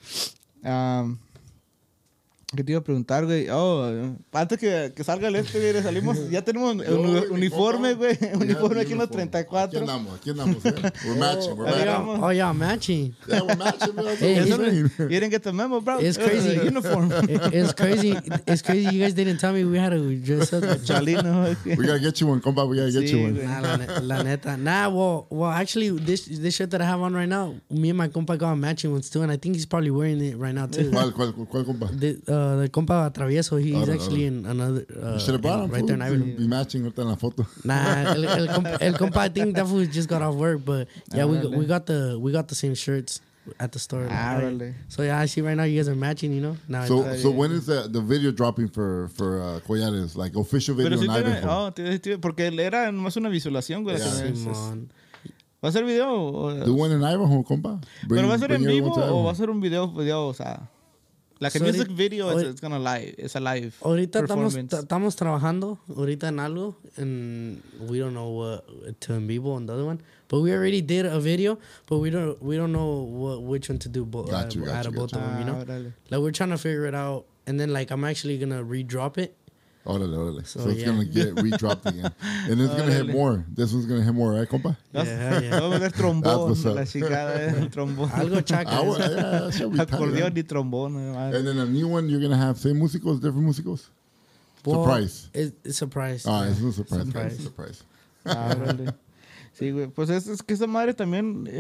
¿Qué te iba a preguntar, güey? Antes que salga el güey, salimos, ya tenemos uniforme, güey. Uniforme aquí en los 34. Aquí andamos, We're matching, Oh, yeah, matching. Yeah, we're matching, bro. You didn't get the memo, bro. It's crazy. Uniform. It's crazy. You guys didn't tell me we had to dress up. Chalino. We gotta get you one, compa. We gotta get you one. Nah, la neta. Nah, well, actually, this shirt that I have on right now, me and my compa got matching ones too, and I think he's probably wearing it right now too. ¿Cuál compa? The compa Travieso, he's actually in another. You should have brought him, right there in Ivan. Be matching ahorita en la foto. Nah, el compa, I think that fool just got off work, but yeah, we got the same shirts. at the store. Really? So yeah, I see right now you guys are matching, you know. Now So when is the video dropping for Collares? Like official video Pero sí on tiene, Ivanhoe? porque era nomás una visualización, güey. Yeah. Simón. ¿Va a ser video? O, Do one in Ivanhoe, compa. ¿Pero va a ser en bring vivo everyone to o va Ivanhoe. a ser un video, o sea... Like a So music ahorita- video, it's gonna live. It's a live Ahorita performance. estamos trabajando ahorita en algo, and we don't know what to en vivo on the other one. But we already did a video, but we don't know which one to do Got you, out of both of them, you know. Órale. Like we're trying to figure it out, and then like I'm actually gonna re-drop it. Órale. So, So it's yeah. gonna get redropped again. And it's gonna hit more. This one's gonna hit more, right, compa? Yeah. Vamos a ver That's trombón, what's up. la chicada, el trombón. Algo chaca. Yeah, that should be tight, Acordeón man. y trombón. And then a new one, you're gonna have same músicos, different músicos? Well, Surprise. It's a surprise. Ah, yeah. it's no surprise. Surprise. Guys. Surprise. Órale. Sí, güey. Pues es que esa madre también...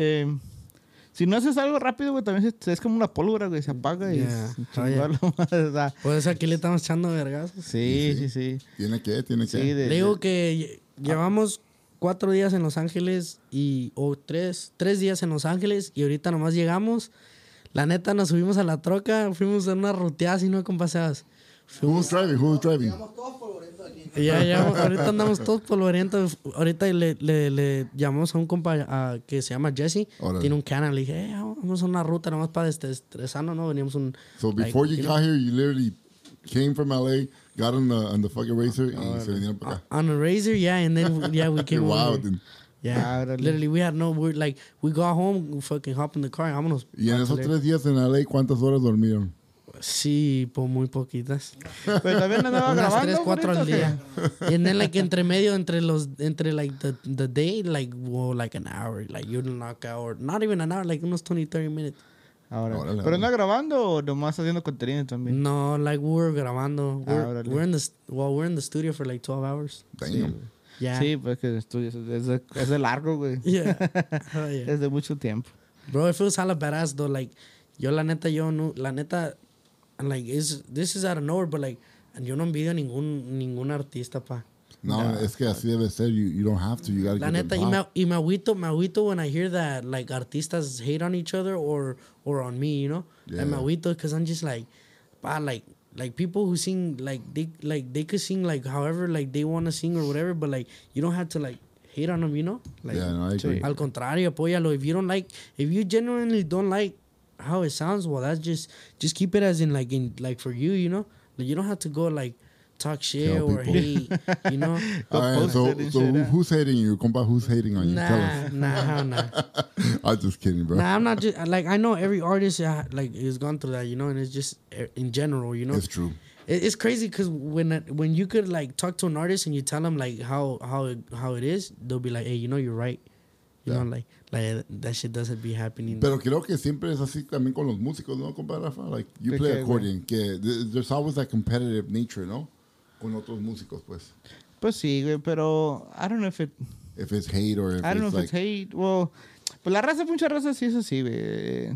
si no haces algo rápido, güey, también es como una pólvora, güey. Se apaga y... Yeah. se Oh, chingó yeah. la madre, o sea, Pues aquí le estamos echando vergazos. sí. Tiene que. Sí, Le digo que llevamos 4 días en Los Ángeles o 3 días en Los Ángeles y ahorita nomás llegamos. La neta nos subimos a la troca, fuimos a una ruteada así, ¿no, compaseadas? Who's driving? Estamos todos polvorientos aquí. Ya, ahorita andamos todos polvorientos. Ahorita le llamamos a un compa que se llama Jesse. Órale. Tiene un canal. Le dije, vamos a una ruta nomás para estresarnos, ¿no? Veníamos un... So before you got here, you literally came from LA, got on the fucking racer, y se vinieron para acá. On a Razor, yeah, and then, we came Wow. over. Then. Yeah, Órale. literally, we got home, we fucking hop in the car, vámonos. Y en esos Bátale. 3 días en LA, ¿cuántas horas dormieron? Sí, por muy poquitas. Pero también andaba Unas grabando. 3, 4 al ahorita, día. And then like entre medio, entre like the day, like like an hour, like you knock out, not even an hour, like unos 20, 30 minutes. Ahora. Órale, ¿Pero anda grabando o nomás haciendo contenido también? No, like we were grabando. Órale. We're in the studio for like 12 hours. Damn. Yeah. Sí, pues que estudios es de largo, güey. Yeah. Oh, yeah. Es de mucho tiempo. Bro, it feels hella badass though. Like, la neta, like, this is out of nowhere, but like, yo no envidio a ningún artista, pa. No, es que así debe ser. You don't have to. You gotta La get neta, them pop. y me agüito when I hear that, like, artistas hate on each other or on me, you know? Yeah. Like, me agüito, because I'm just like, pa, like people who sing, like, they could sing, like, however, like, they want to sing or whatever, but, like, you don't have to, like, hate on them, you know? Like, Yeah, no, I agree. al contrario, apóyalo. If you genuinely don't like how it sounds, well, that's just keep it as in like for you, you know? Like, you don't have to go, like, talk shit Tell or people. hate, you know? All right, post so it and shit, who's hating you, compa? Who's hating on you? Tell us. Nah. I'm just kidding, bro. Nah, I'm not just like I know every artist like has gone through that, you know, and it's just in general, you know. It's true. It's crazy because when you could like talk to an artist and you tell them like how it is, they'll be like, hey, you know, you're right, you know, like that shit doesn't be happening. Pero creo que siempre es así también con los músicos, ¿no, compa Rafa? Like, you ¿De play qué, accordion, que there's always that competitive nature, ¿no? Con otros músicos, pues. Pues sí, güey, pero I don't know if If it's hate or if I don't know it's if like... it's hate. Well, pues la raza, mucha raza sí es así, güey.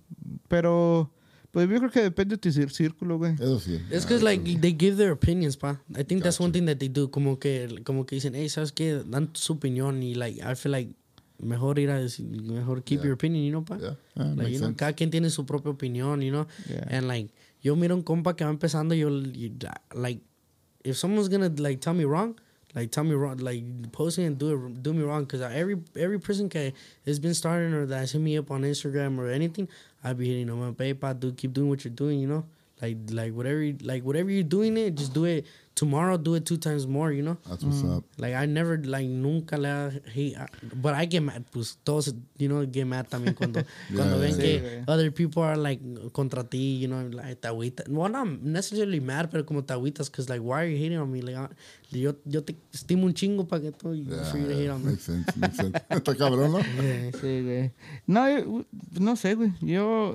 Pero, pues yo creo que depende de tu círculo, güey. Eso sí. It's because like they give their opinions, pa. I think that's Gotcha. one thing that they do. Como que dicen, hey, ¿sabes qué? Dan su opinión y like I feel like mejor keep Yeah. your opinion, you know, pa. Yeah, Like, makes you know, sense. cada quien tiene su propia opinión, you know. Yeah. And like yo miro un compa que va empezando, like if someone's gonna like tell me wrong, like post it and do me wrong, because every person que has been starting or that's hit me up on Instagram or anything, I'll be hitting them up, hey, pa, dude, keep doing what you're doing, you know. Like whatever you're doing it, just do it tomorrow, do it 2 times more, you know. That's what's up. Like I never, like nunca le hate, but I get mad, pues todos, you know, get mad también cuando ven sí, que güey. other people are like contra ti, you know, like te agüitas. Well, not necessarily mad, pero como te agüitas, because like, why are you hating on me? Like, yo te estimo un chingo para que tú, for you to hate on me. Makes sense, makes sense. Está cabrón, ¿no? Sí, güey. No, no sé, güey. Yo,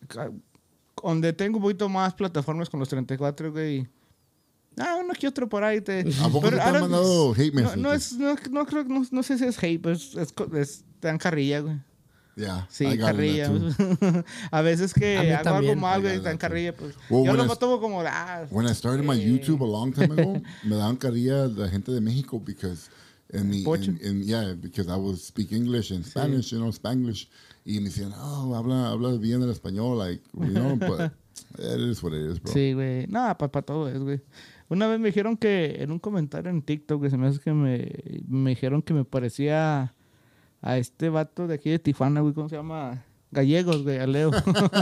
donde tengo un poquito más plataformas con los 34, güey. Uno que otro por ahí te... ¿A poco te han ahora- mandado hate no, messages? no creo, no sé si es hate, pero te dan carrilla, güey. Yeah, Sí, I got carrilla. in that too. A veces que A mí hago algo también. mal, I güey, got te dan that too. carrilla. Pues. Well, Yo when lo I- tomo como, When I started my YouTube a long time ago, me daban carrilla la gente de México because Pocho. Yeah, because I would speak English and Spanish, you know, Spanglish. Y me decían, oh, habla bien el español, like, you know, but it is what it is, bro. Sí, güey. No, para todo es, güey. Una vez me dijeron que, en un comentario en TikTok, que se me hace que me dijeron que me parecía a este vato de aquí de Tijuana, güey, ¿cómo se llama? Gallegos, güey, a Leo.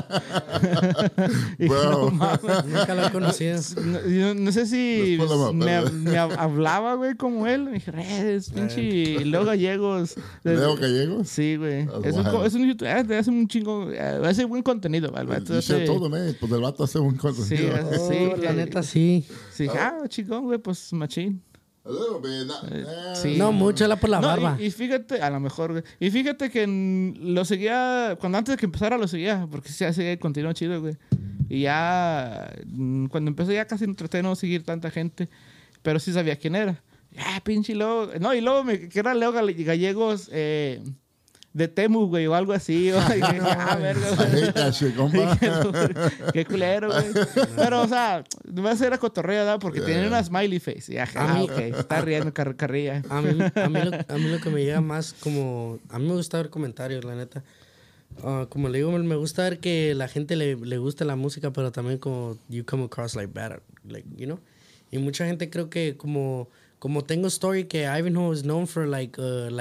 Y Bro. no mames. Nunca lo he conocido. Yo no sé si Let's pull him up, me hablaba, güey, como él. Me dije, es pinche Leo Gallegos. ¿Leo Gallegos? Sí, güey. Oh, Es, wow. es un youtuber, hace un chingo, hace buen contenido, el vato. You should have told him, pues el vato hace un Sí, contenido. sí, La neta, sí. Sí, chingón, güey, pues machín. A little bit. Sí. No, mucho era por la No, barba. y fíjate, a lo mejor, güey. Y fíjate que lo seguía, cuando antes de que empezara lo seguía, porque sí, seguía continuó chido, güey. Y ya, cuando empezó ya casi traté de no seguir tanta gente, pero sí sabía quién era. Pinche Leo. No, y luego que era Leo Gallegos, de Temu, güey, o algo así. O, y dije, verga, I hate that shit, compa. Qué culero, güey. Pero, o sea, va a ser a cotorreo, ¿verdad? Porque tiene una smiley face. Y ok, está riendo carrilla. A mí lo que me llega más como... A mí me gusta ver comentarios, la neta. Como le digo, me gusta ver que la gente le gusta la música, pero también como you come across like bad, like, you know? Y mucha gente creo que como tengo story que Ivanhoe is known for like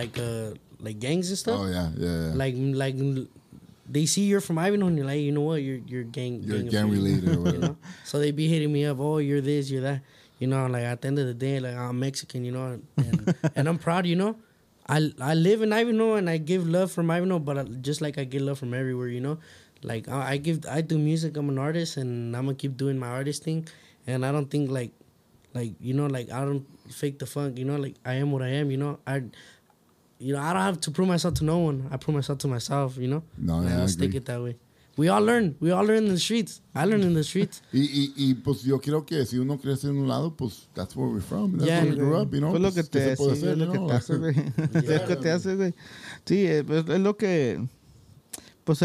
gangs and stuff. Oh, yeah. Like they see you're from Ivanhoe and you're like, you know what, you're gang related or you whatever. know? So they be hitting me up, oh, you're this, you're that. You know, like at the end of the day, like I'm Mexican, you know, and I'm proud, you know. I live in Ivanhoe and I give love from Ivanhoe, but just like I get love from everywhere, you know. Like I do music, I'm an artist, and I'm gonna keep doing my artist thing. And I don't think like you know, like I don't fake the funk, you know, like I am what I am, you know. I don't have to prove myself to no one. I prove myself to myself, you know. No, and yeah, I'm I gonna stick agree. it that way. We all learn in the streets. I learn in the streets. Y pues yo creo que si uno crece en un lado, pues that's where we're from. That's where we grew up, you know. Fue lo que Pues, ¿qué te, se puede sí, hacer, es lo you que know? te hace, güey. Es lo que te hace, güey. Sí, es lo que... Pues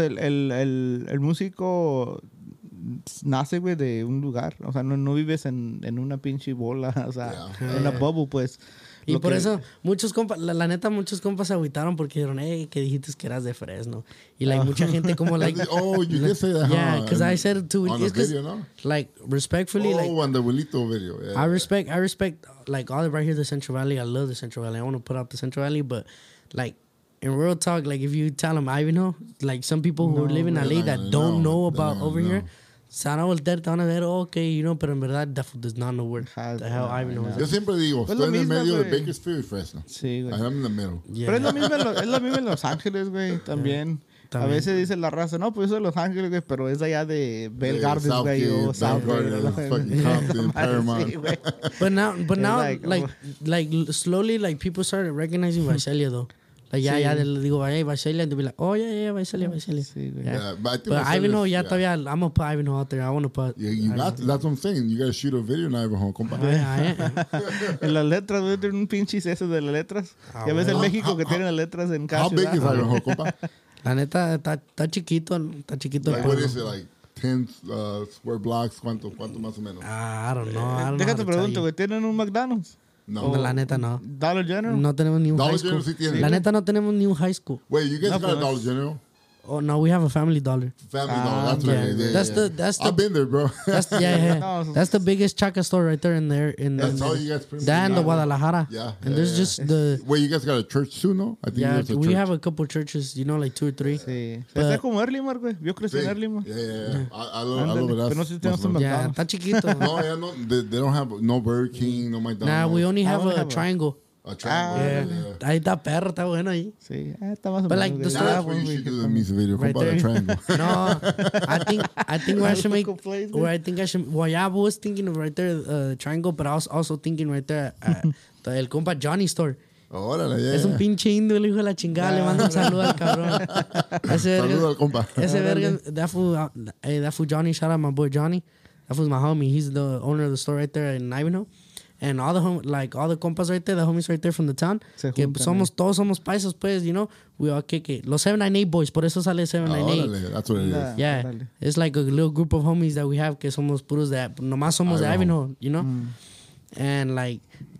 el músico nace, güey, de un lugar. O sea, no vives en una pinche bola. O sea, en una bubble, pues. Y Lo por que- eso, muchos compas, la neta, muchos compas se agüitaron porque dijeron, que dijiste que eras de Fresno. Y like, mucha gente como, like... Oh, you did say that, Yeah, huh? because I said it to... On the it's 'cause, video, no? like, respectfully, like... Oh, on the abuelito video. Yeah. I respect, like, all right here, the Central Valley. I love the Central Valley. I want to put out the Central Valley, but, like, in real talk, like, if you tell them Ivanhoe, like, some people who live in LA that don't know about over here, se van a voltear, te van a ver, okay, you know, pero en verdad, that fool does not know where the hell Ivanhoe is. Yo siempre digo, Pues estoy lo en el mismo, medio de güey. Bakersfield y Fresno. Sí, güey. I'm in the middle. Yeah. Pero es lo mismo en Los Ángeles, güey, también. A También. veces dice la raza, no, pues eso es Los Ángeles, güey, pero es allá de Bell Gardens, güey, o South South Gardens, fucking Compton, Paramount. Sí, güey. But now, like, like slowly, like people started recognizing Visalia though. Like ya le digo, hey, Visalia, and they'll be like, oh yeah, Visalia. Sí, güey. Yeah, but I think But Visalia Ivanhoe, is- ya todavía, I'm gonna put Ivanhoe out there. I want to put. Yeah, you got to, that's what I'm saying. You gotta shoot a video in Ivanhoe, compa. En las letras, güey, tiene un pinche ese de las letras. Ya ves en bueno. México que tienen las letras en cada How big ciudad. is Ivanhoe, compa? La neta, está chiquito el Like, what pueblo. is it, like 10 square blocks? ¿Cuánto más o menos? I don't know. I don't know. Déjate how to tell pregunto, you. güey, ¿tienen un McDonald's? No. No, la neta no. Dollar General? No tenemos ni un Dollar high school. General sí tiene. La neta no tenemos ni un high school. Wait, you guys No, got a pues. Dollar General? Oh no, we have a Family Dollar. Family Dollar, that's what yeah. it is. That's the I've been there, bro. That's yeah. No, That's the biggest chaca store right there in there. That's all you guys pretty much That and the got. Guadalajara. Yeah, And yeah, there's yeah. just the Wait, you guys got a church too, no? I think yeah. there's a We church. have a couple churches, you know, like 2 or 3. Sí. But- Está como Erlimar, güey. Yo crecí en Sí. Erlimar. Yeah. I love Ándale. it. Pero no sé si tenemos un Yeah, McDonald's. está chiquito. No, yeah, no. They don't have no Burger King, no McDonald's. Nah, we only have only a have a- triangle. A triangle. Yeah. yeah. Ahí está perro, está bueno ahí. Sí, está más o But, menos. like, güey. the Now store- that's where you should do the music video, Right compa, the there. triangle. No, I think where I should make, Local place, where I think I should, well, yeah, I was thinking of right there, triangle, but I was also thinking right there, el compa Johnny store. Órale, yeah. Es un pinche indio, el hijo de la chingada, le mando un saludo al cabrón. Ese Saludo verga, al compa. ese verga, that fool Johnny, shout out my boy Johnny. That fool's my homie. He's the owner of the store right there in Ivanhoe. And all the all the compas right there, the homies right there from the town, Se que juntan, todos somos paisas, pues, you know, we all kick it. Los 798 boys, por eso sale 798. Órale, that's what it is. Nah. Yeah, Órale. it's like a little group of homies that we have que somos puros de, nomás somos de Ivanhoe. Ivanhoe, you know? And like,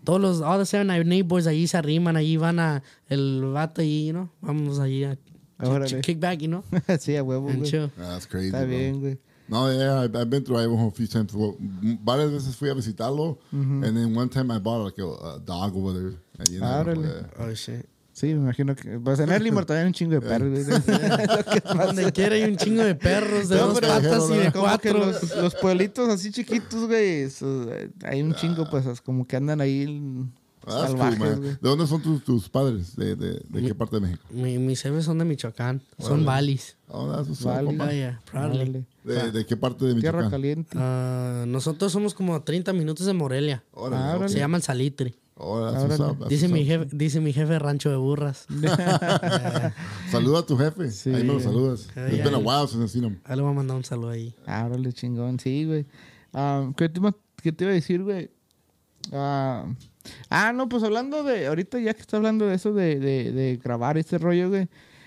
all the 798 boys allí se arriman, allí van a el vato allí, you know, vamos allí a kick back, you know. Sí, a huevo, And güey. chill. That's crazy, Está bien, güey. No, yeah, I've been through Ivanhoe a few times. Well, varias veces fui a visitarlo, and then one time I bought like a dog over there. And, you know, Árale. Oh, shit. Sí, me imagino que... Pues en Erlimor también hay un chingo de perros, güey. Donde quiera hay un chingo de perros de No, dos pero patas y de como que cuatro. los pueblitos así chiquitos, güey, hay un chingo, pues, como que andan ahí That's salvajes, cool, man. güey. ¿De dónde son tus padres? ¿De qué parte de México? Mis jefes son de Michoacán. Son valis. Oh, that's what's up, Vale. compa. Oh, yeah, proudly. Órale. ¿De qué parte de Tierra Michoacán? caliente. Nosotros somos como a 30 minutos de Morelia. Órale, Se okay. llama el Salitre. Oh, that's what's up, that's Dice what's up. mi jefe Rancho de Burras. Saluda a tu jefe. Sí. Ahí me lo saludas. Yeah. It's been a while since I've seen him. Ahí le voy a mandar un saludo ahí. Árale, chingón, sí, güey. ¿Qué te iba a decir, güey? No, pues hablando de... Ahorita ya que está hablando de eso de grabar este rollo, güey.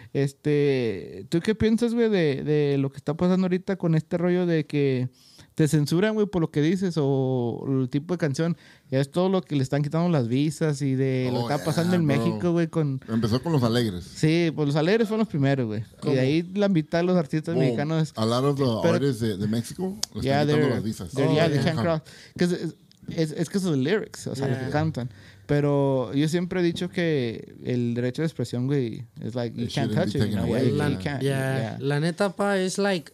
¿Tú qué piensas, güey, de lo que está pasando ahorita con este rollo de que te censuran, güey, por lo que dices o el tipo de canción? Ya es todo lo que le están quitando las visas y de lo que está pasando en bro. México, güey, con... Empezó con los alegres. Sí, pues los alegres fueron los primeros, güey. Y de ahí la mitad de los artistas Well, mexicanos... a lot of the Pero- artists de México le Yeah, están quitando they're, las visas. they Yeah. can't cross. Es que son lyrics, o sea, lo que Yeah. cantan. Pero yo siempre he dicho que el derecho de expresión, güey, es like, you It can't shouldn't touch be it, you taken know, away, yeah, yeah. you can't. Yeah, la neta, pa, it's like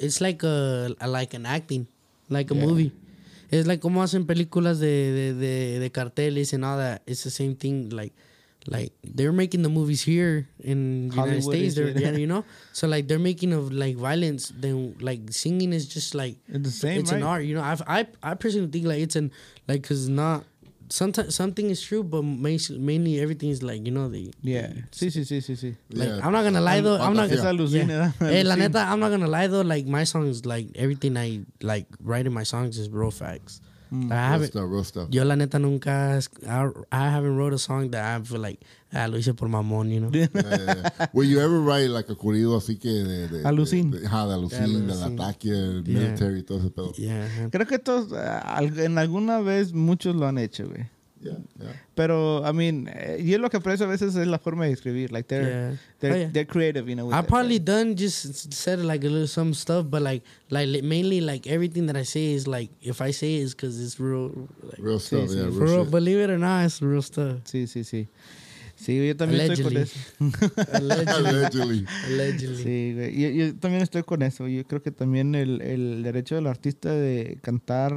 an acting, like a Yeah. movie. Es like como hacen películas de carteles and all that. It's the same thing, like they're making the movies here in the United Hollywood States, is it. yeah, you know. So like they're making of like violence. Then like singing is just like It's the same, it's right? an art, you know. I personally think like it's an like because not sometimes something is true, but mainly everything is like, you know, Yeah. Sí. like, Yeah. I'm not gonna lie though. I'm not Es alucina, yeah. ¿verdad? Hey, la Alucina. neta, I'm not gonna lie though. Like my songs, like everything I like writing my songs is real facts. Like, I Real haven't. stuff, real stuff. Yo la neta nunca. I haven't wrote a song that I feel like lo hice por mamón, you know. Yeah. Will you ever write like a corrido así que de Alucín. de Alucín, del Alucín. ataque, el Yeah. military y todo ese pedo? Yeah. Creo que todos, en alguna vez, muchos lo han hecho, güey. Yeah, yeah. Pero, I mean, yo lo que aprecio a veces es la forma de escribir. Like, Yeah. they're creative, you know. with I it. probably done just said like a little some stuff, but like mainly like everything that I say is like if I say it is because it's real. Like, Real stuff, sí, yeah, for real real, shit. believe it or not, it's real stuff. Sí. Sí, yo también estoy con Allegedly. eso. Allegedly. Allegedly. Sí, güey. Yo también estoy con eso. Yo creo que también el derecho del artista de cantar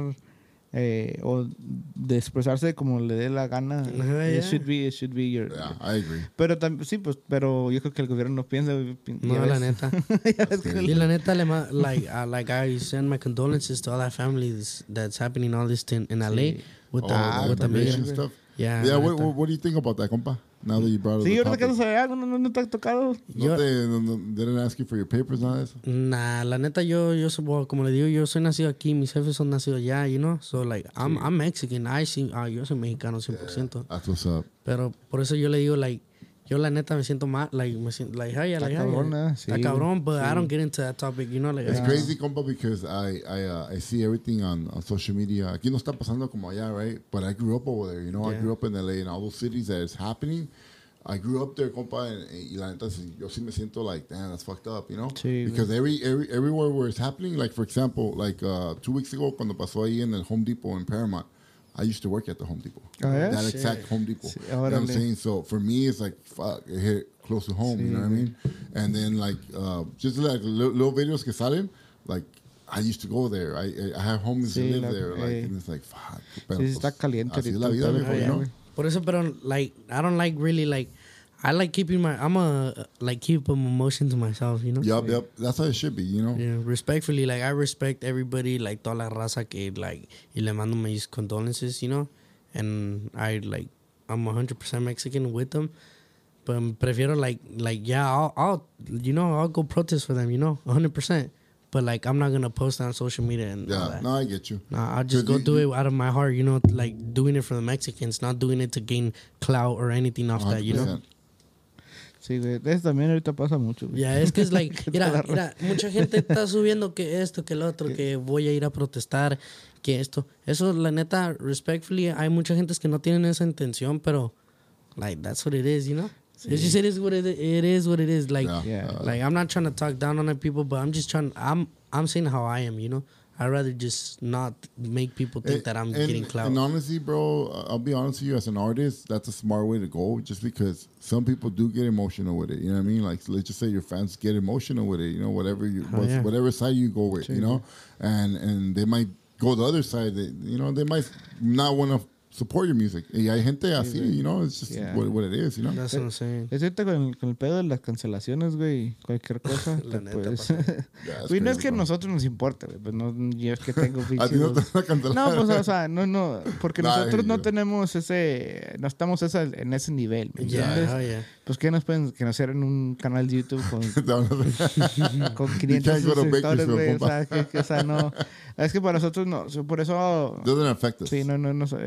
o de expresarse como le dé la gana. Ajá, It yeah. should be your... Yeah, I agree. Pero sí, pues, pero yo creo que el gobierno no piensa. No, ya la ves. neta. Ya ves que Y la neta, like I send my condolences to all that families that's happening all this in LA with Oh, the immigration migrant. stuff. Yeah. Yeah, la what, neta. what do you think about that, compa? Now that you brought up Sí, the ahorita que topic. estás allá, no te ha tocado. No didn't ask you for your papers, nada de eso. Nah, la neta, yo well, como le digo, yo soy nacido aquí, mis jefes son nacidos allá, you know. So like I'm Mexican. Yo soy mexicano 100%. That's what's up. Pero por eso yo le digo like yo la neta me siento mal, like me siento like hey, Está like cabrón, ¿eh? Está Sí, cabrón, but sí. I don't get into that topic, you know, like It's crazy, compa, because I see everything on social media. Aquí no está pasando como allá, right? But I grew up over there, you know. I Yeah. grew up in LA and all those cities that it's happening. I grew up there, compa, y la neta, yo sí me siento like, damn, that's fucked up, you know? Sí, Because everywhere where it's happening, like, for example, like 2 weeks ago, cuando pasó ahí en el Home Depot in Paramount, I used to work at the Home Depot. Oh, yeah? That Shit. exact Home Depot. Sí, You know what I'm órale. saying? So for me, it's like, fuck, it hit close to home, you know what I mean? And then, like, just like little videos que salen, like, I used to go there. I have homies Sí, who live la- there, like, and it's like, fuck. Pero, Sí, está caliente así es ahorita, la vida, está viejo, bien, you know? güey. Por eso, pero like I don't like really like I like keeping I'm a like keep my emotion to myself, you know. Yup. That's how it should be, you know? Yeah, respectfully, like I respect everybody, like toda la raza que like y le mando mis condolences, you know, and I'm 100% Mexican with them, but prefiero like yeah, I'll go protest for them, you know, 100%, but like I'm not gonna post on social media and all Yeah, that. no, I get you. Nah, I'll just So go do do you- it out of my heart, you know, like doing it for the Mexicans, not doing it to gain clout or anything off that, you know. 100%. Sí, güey. Eso también ahorita pasa mucho, güey. Ya, es que es like, mira, mucha gente está subiendo que esto, que el otro, que voy a ir a protestar, que esto. Eso, la neta, respectfully, hay mucha gente que no tienen esa intención, pero, like, that's what it is, you know? Sí. It's just, it is what it is. Like, like, I'm not trying to talk down on the people, but I'm just I'm saying how I am, you know? I'd rather just not make people think that I'm getting clout. And honestly, bro, I'll be honest with you, as an artist, that's a smart way to go, just because some people do get emotional with it. You know what I mean? Like, let's just say your fans get emotional with it, you know, whatever side you go with, you know? And they might go the other side, you know, they might not want to support your music. Y hay gente así, you know, it's just what it is, you know. That's what I'm saying. Es cierto con el pedo de las cancelaciones, güey, cualquier cosa. La neta, pues, güey, no es que a nosotros nos importe, güey, pues no, yo es que tengo ¿A ti no te van a cancelar? No, pues, o sea, no, porque nosotros no tenemos no estamos en ese nivel, ¿me entiendes? Pues que nos pueden, que nos cierren un canal de YouTube con 500 suscriptores, güey, o sea, no, es que para nosotros no, por eso... Doesn't affect us. Sí, no,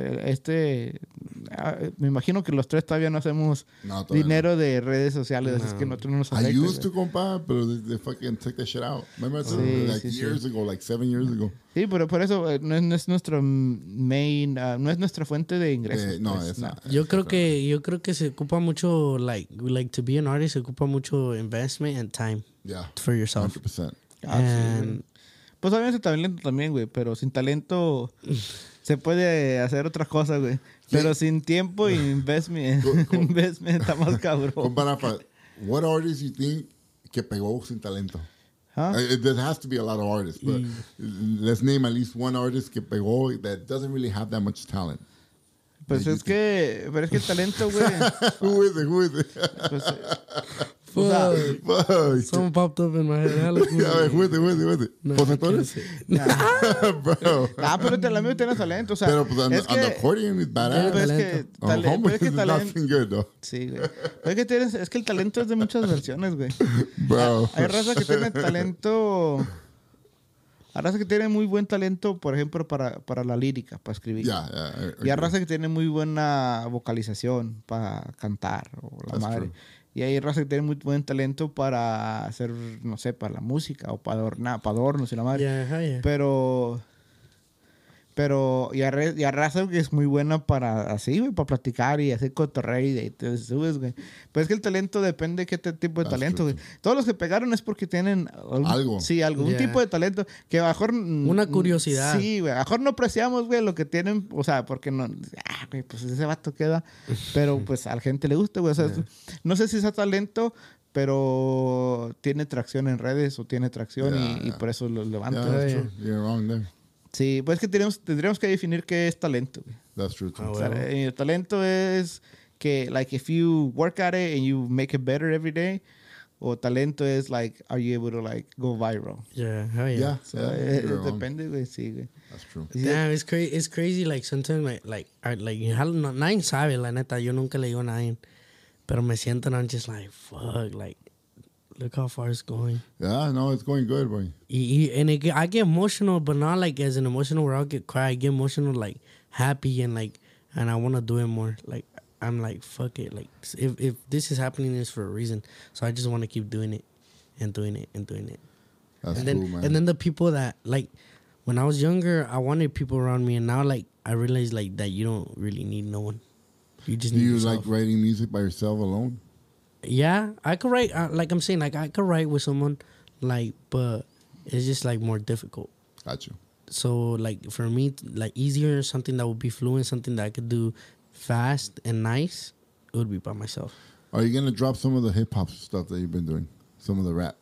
me imagino que los tres todavía no hacemos dinero de redes sociales, así es que nosotros no nos afecta. I used to, compa, pero they fucking took that shit out. Remember, years ago, like 7 years ago. Sí, pero por eso no es nuestro main, no es nuestra fuente de ingresos. No, pues, es no. Yo creo que se ocupa mucho, like to be an artist, se ocupa mucho investment and time for yourself. 100%. Sí, pues obviamente talento también, güey, pero sin talento se puede hacer otras cosas, güey. Pero sin tiempo y investment está más cabrón. Compa Rafa, what artist you think que pegó sin talento? Huh? There has to be a lot of artists, but let's name at least one artist que pegó that doesn't really have that much talent. Pues es que el talento, güey. Who is it? Pues, Fuck. Someone popped up in my head. Who is it? ¿José Torres? Bro. Pero el amigo tiene talento, o sea. Pero pues on the accordion is badass. Pero es que talento. Good, though. Sí, güey. Es que el talento es de muchas versiones, güey. Bro. Hay raza que tiene talento. Hay raza que tiene muy buen talento, por ejemplo, para la lírica, para escribir. Y hay raza que tiene muy buena vocalización para cantar, o la madre. True. Y hay raza que tiene muy buen talento para hacer, no sé, para la música, o para adornos y la madre. Pero y hay raza que es muy buena para así, güey, para platicar y hacer cotorreo y te subes, güey. Pero es que el talento depende de qué tipo de talento, güey. Todos los que pegaron es porque tienen algo. Sí, algún tipo de talento que a lo mejor... Una curiosidad. Sí, güey. A lo mejor no apreciamos, güey, lo que tienen, o sea, porque no... güey, pues ese vato queda. Pero pues a la gente le gusta, güey. O sea, no sé si es talento, pero tiene tracción en redes o tiene tracción y por eso lo levanta. You're wrong there. Sí, pues es que tendríamos que definir qué es talento, güey. That's true too. O sea, el talento es que, like, if you work at it and you make it better every day, o talento es, like, are you able to, like, go viral? Yeah. So, depende, güey, sí, güey. That's true. Damn, it's crazy, like, sometimes, nadie sabe, la neta, yo nunca le digo a nadie, pero me siento and I'm just like, fuck, like, look how far it's going. Yeah, no, it's going good, boy. I get emotional, but not like as an emotional where I'll get cry. I get emotional, like happy and I want to do it more. Like I'm like, fuck it. Like if this is happening, it's for a reason. So I just want to keep doing it and doing it and doing it. That's and then, cool, man. And then the people that like when I was younger, I wanted people around me, and now like I realize like that you don't really need no one. You just need yourself. Like writing music by yourself alone? Yeah, I could write, like I'm saying, like I could write with someone, like, but it's just like more difficult. Got you. So like for me, like easier, something that would be fluent, something that I could do fast and nice, it would be by myself. Are you gonna drop some of the hip hop stuff that you've been doing? Some of the rap?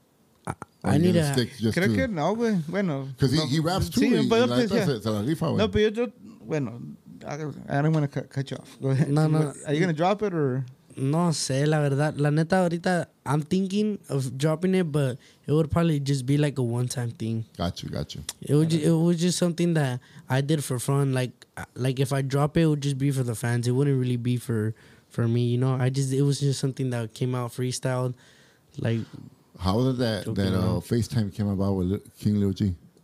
I need to stick just Creo to... que no, güey. Bueno. Because he raps too. Sí, Se la rifa, güey. No, pero yo, bueno, I don't want to cut you off. Go ahead. No. Are you gonna drop it or? No sé, la verdad. La neta, ahorita, I'm thinking of dropping it, but it would probably just be like a one-time thing. Got you. It was just something that I did for fun. Like if I drop it, it would just be for the fans. It wouldn't really be for me, you know. It was just something that came out freestyled. Like, how did that FaceTime came about with King Lil G?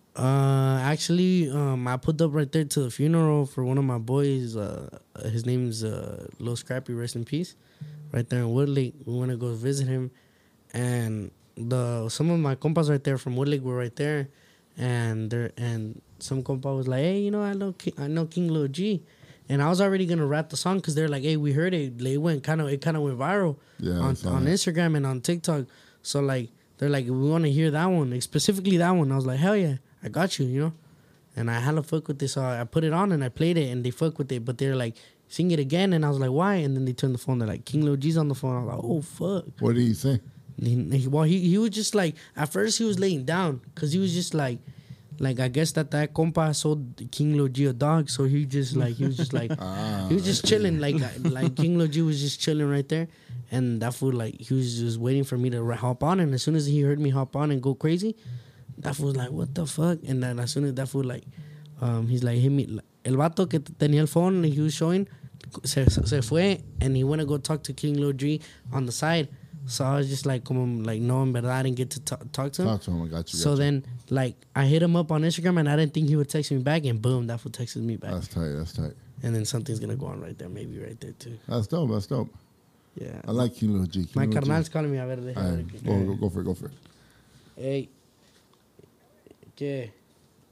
Actually, I pulled up right there to the funeral for one of my boys. His name's Lil Scrappy, rest in peace. Right there in Woodlake. We went to go visit him, and some of my compas right there from Woodlake were right there, and some compa was like, hey, I know King Lil G. And I was already gonna rap the song because they're like, "Hey, we heard it. It kind of went viral on Instagram and on TikTok." So like, they're like, "We want to hear that one, specifically that one." I was like, "Hell yeah, I got you," And I hella fuck with this. So I put it on and I played it, and they fuck with it. But they're like, "Sing it again," and I was like, "Why?" And then they turned the phone. They're like, "King Lil G's on the phone." I was like, "Oh fuck." What did he say? He was just like, at first he was laying down because he was just like I guess that compa sold King Lil G a dog, so he was just chilling, like King Lil G was just chilling right there, and that fool he was just waiting for me to hop on, and as soon as he heard me hop on and go crazy, that fool was like, what the fuck, and then as soon as that fool he's like, hit me, el vato que tenía el phone and he was showing, se fue, and he went to go talk to King Lil G on the side. So I was just like, no, en verdad, I didn't get to talk to him. Talk to him, I got you. So then, I hit him up on Instagram, and I didn't think he would text me back, and boom, that fool texted me back. That's tight. And then something's going to go on right there, maybe right there, too. That's dope. Yeah. I like King Lil G. My carnal's calling me, a ver, go for it. Hey. ¿Qué?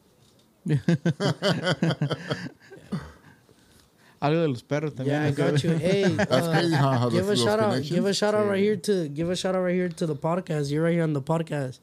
Algo de los perros también. Yeah, I got you. Hey, that's crazy how give a those shout out. connections. Give a shout out right here to the podcast. You're right here on the podcast.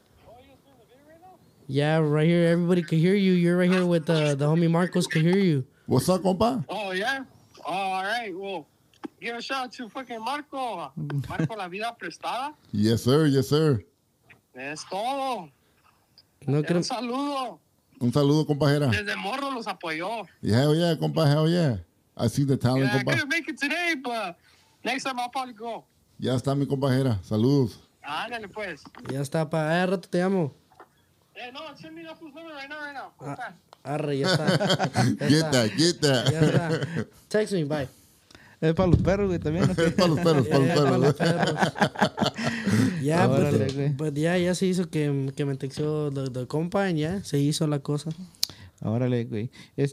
Yeah, right here. Everybody can hear you. You're right here with the homie Marcos can hear you. What's up, compa? Oh, yeah? Oh, all right. Well, give a shout out to fucking Marco La Vida Prestada. Yes, sir. Es todo. No Un creo. saludo. Un saludo, compajera. Desde morro los apoyó. Hell yeah, compa, hell yeah. I see the talent, Yeah, I compa. couldn't make it today, but next time I'll probably go. Ya está mi compajera. Saludos. Ándale, pues. Ya está, pa. Rato te llamo. No, send me that fool's number right now. Okay. Arre, ya está. Get that. Ya está. Text me, bye. Es para los perros, güey, también. ¿no? para los perros. Ya, Órale, güey. but ya se hizo que me texteó the compa, y ya se hizo la cosa. Órale, güey.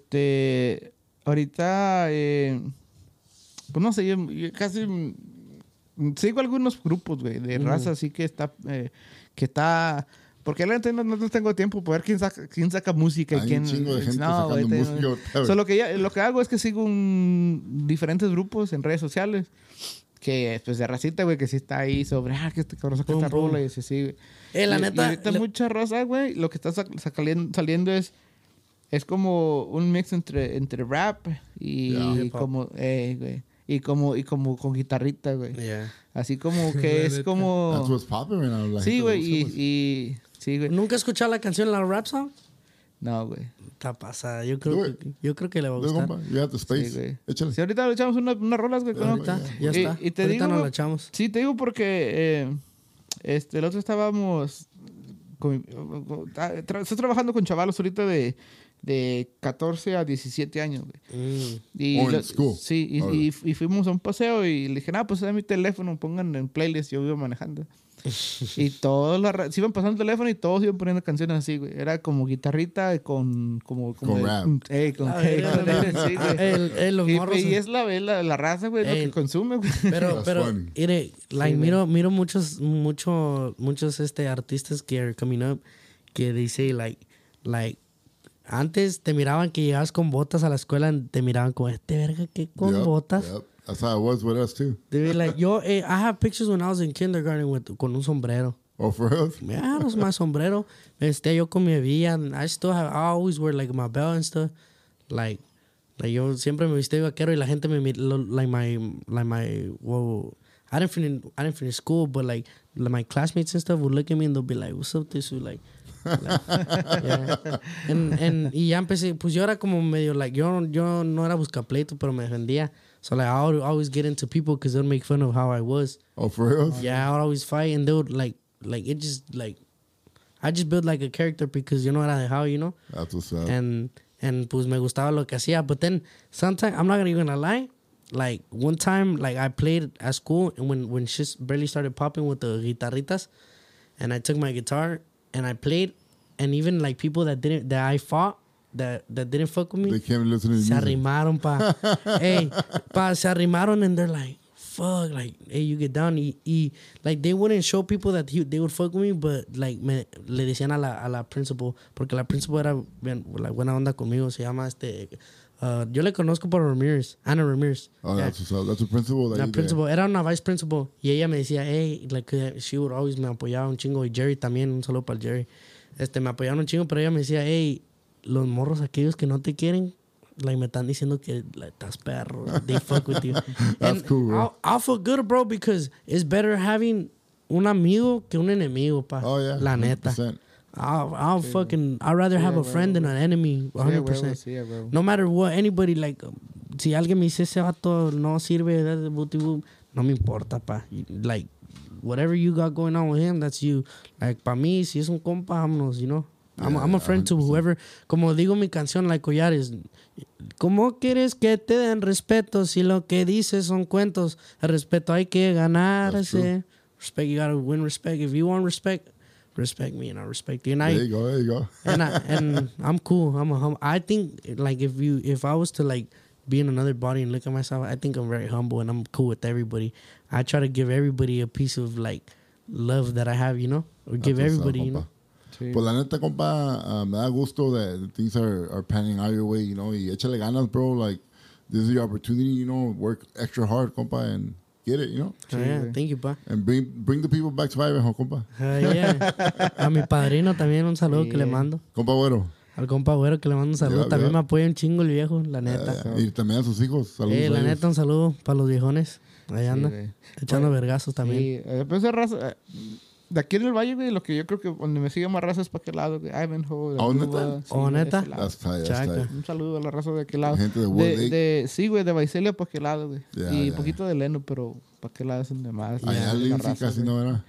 Ahorita, pues no sé, yo casi sigo algunos grupos, güey, de raza así que está, porque la gente no tengo tiempo para ver quién saca música y Hay quién. un chingo de gente no, sacando güey, música ahorita, So, lo que hago es que sigo diferentes grupos en redes sociales que, pues, de racita, güey, que sí está ahí sobre, que este cabrón saca esta rola y así, sí, güey. La Y neta. ahorita mucha raza, güey, lo que está saliendo es como un mix entre rap y como, güey. Y como con guitarrita, güey. Yeah. Así como que es como. That's what's popping right now. Sí, güey. Sí, güey. ¿Nunca has escuchado la canción La Rap Song? No, güey. Está pasada. Yo creo que le va a Luego, gustar. compa, you have the space. Sí, güey. Échale. Sí, ahorita le echamos unas rolas, güey. ¿no? Ahorita, ya está. Y te Ahorita digo, nos la echamos. Sí, te digo porque el otro estábamos. Estoy trabajando con chavalos ahorita de 14 a 17 años, güey. Y Oh, in school. Sí, y fuimos a un paseo y le dije, pues dame mi teléfono, pongan en playlist, yo iba manejando. Y todos se iban pasando el teléfono y todos iban poniendo canciones así, güey. Era como guitarrita con rap. Sí, güey. Los morros. Y es la raza, güey, lo que consume, güey. Pero, funny. mire, miro muchos artistas que are coming up que dice, like, antes te miraban que llegabas con botas a la escuela, te miraban como, verga, ¿qué con botas? Yep. That's how it was with us, too. They be like, I have pictures when I was in kindergarten con un sombrero. Oh, for real? Yeah, that was my sombrero. Yo con mi hebilla, and I always wear, like, my belt and stuff. Like yo siempre me vestí vaquero y la gente me well, I didn't finish school, but, like my classmates and stuff would look at me and they'll be like, what's up, this? Like, yeah. Y ya empecé, pues yo era como medio, like, yo no era buscapleito, pero me defendía. So, like, I would always get into people because they'd make fun of how I was. Oh, for real? Yeah, I would always fight, and they would, like it just, like, I just built, like, a character because, era de how, That's what's up. And pues me gustaba lo que hacía. But then, sometimes, I'm not even gonna lie, like, one time, like, I played at school, and when shit barely started popping with the guitarritas, and I took my guitar, and I played, and even like people that I fought that didn't fuck with me, They can't listen to se music. arrimaron, pa. Hey, pa, se arrimaron, and they're like, fuck, like, hey, you get down. Like, they wouldn't show people that they would fuck with me, but, like, le decían a la principal, porque la principal era bien, like, buena onda conmigo, se llama yo le conozco por Ramirez, Ana Ramirez. Oh, Yeah. that's a principal that La you principal, era una vice principal, y ella me decía, hey, like, she would always me apoyaba un chingo, y Jerry también, un saludo para el Jerry. Me apoyaron un chingo, pero ella me decía, hey, los morros aquellos que no te quieren, like, me están diciendo que like, estás perro. They fuck with you. That's And cool, bro. I'll feel good, bro, because it's better having un amigo que un enemigo, pa. Oh, yeah. La neta. 100%. I'd rather have a friend than an enemy, 100%. Sí, huevo. No matter what, anybody, like, si alguien me dice ese vato no sirve, no me importa, pa. Like, whatever you got going on with him, that's you. Like, pa mí, si es un compa, vámonos, you know? I'm a friend to 100%. whoever. Como digo mi canción, like Collares. ¿Cómo quieres que te den respeto si lo que dices son cuentos? El respeto hay que ganarse. Respect, you gotta win respect. If you want respect, respect me and I respect you. And There you go. and I'm cool. I think like if I was to like be in another body and look at myself, I think I'm very humble and I'm cool with everybody. I try to give everybody a piece of like love that I have, you know, or give That's what's everybody, up, you know. compa. Pues la neta, compa, me da gusto that things are panning out your way, you know, y échale ganas, bro. Like, this is your opportunity, you know, work extra hard, compa, and get it, you know. Yeah, thank you, pa. And bring the people back to Ivanhoe, compa. Yeah. A mi padrino también un saludo que le mando. Compa, güero. Al compa güero que le mando un saludo. Yeah, También yeah. me apoya un chingo el viejo, la neta. Y también a sus hijos. Saludos a La ellos. neta, un saludo para los viejones. Ahí anda. güey. Echando vergazos también. Sí, pues esa raza, de aquí en el valle, güey, lo que yo creo que donde me sigue más raza es para aquel lado, güey. Ivanhoe, de ¿Oh, Aruba, neta? sí, ¿Oh, de neta? ese lado. That's tight, Chaca. that's tight. Un saludo a la raza de aquel lado. Gente de Wood Lake. Sí, güey, de Baicelia para aquel lado, güey. Ya, y ya, poquito de Leno, pero para aquel lado es donde más. Allá en la Lindsay casi güey. no era.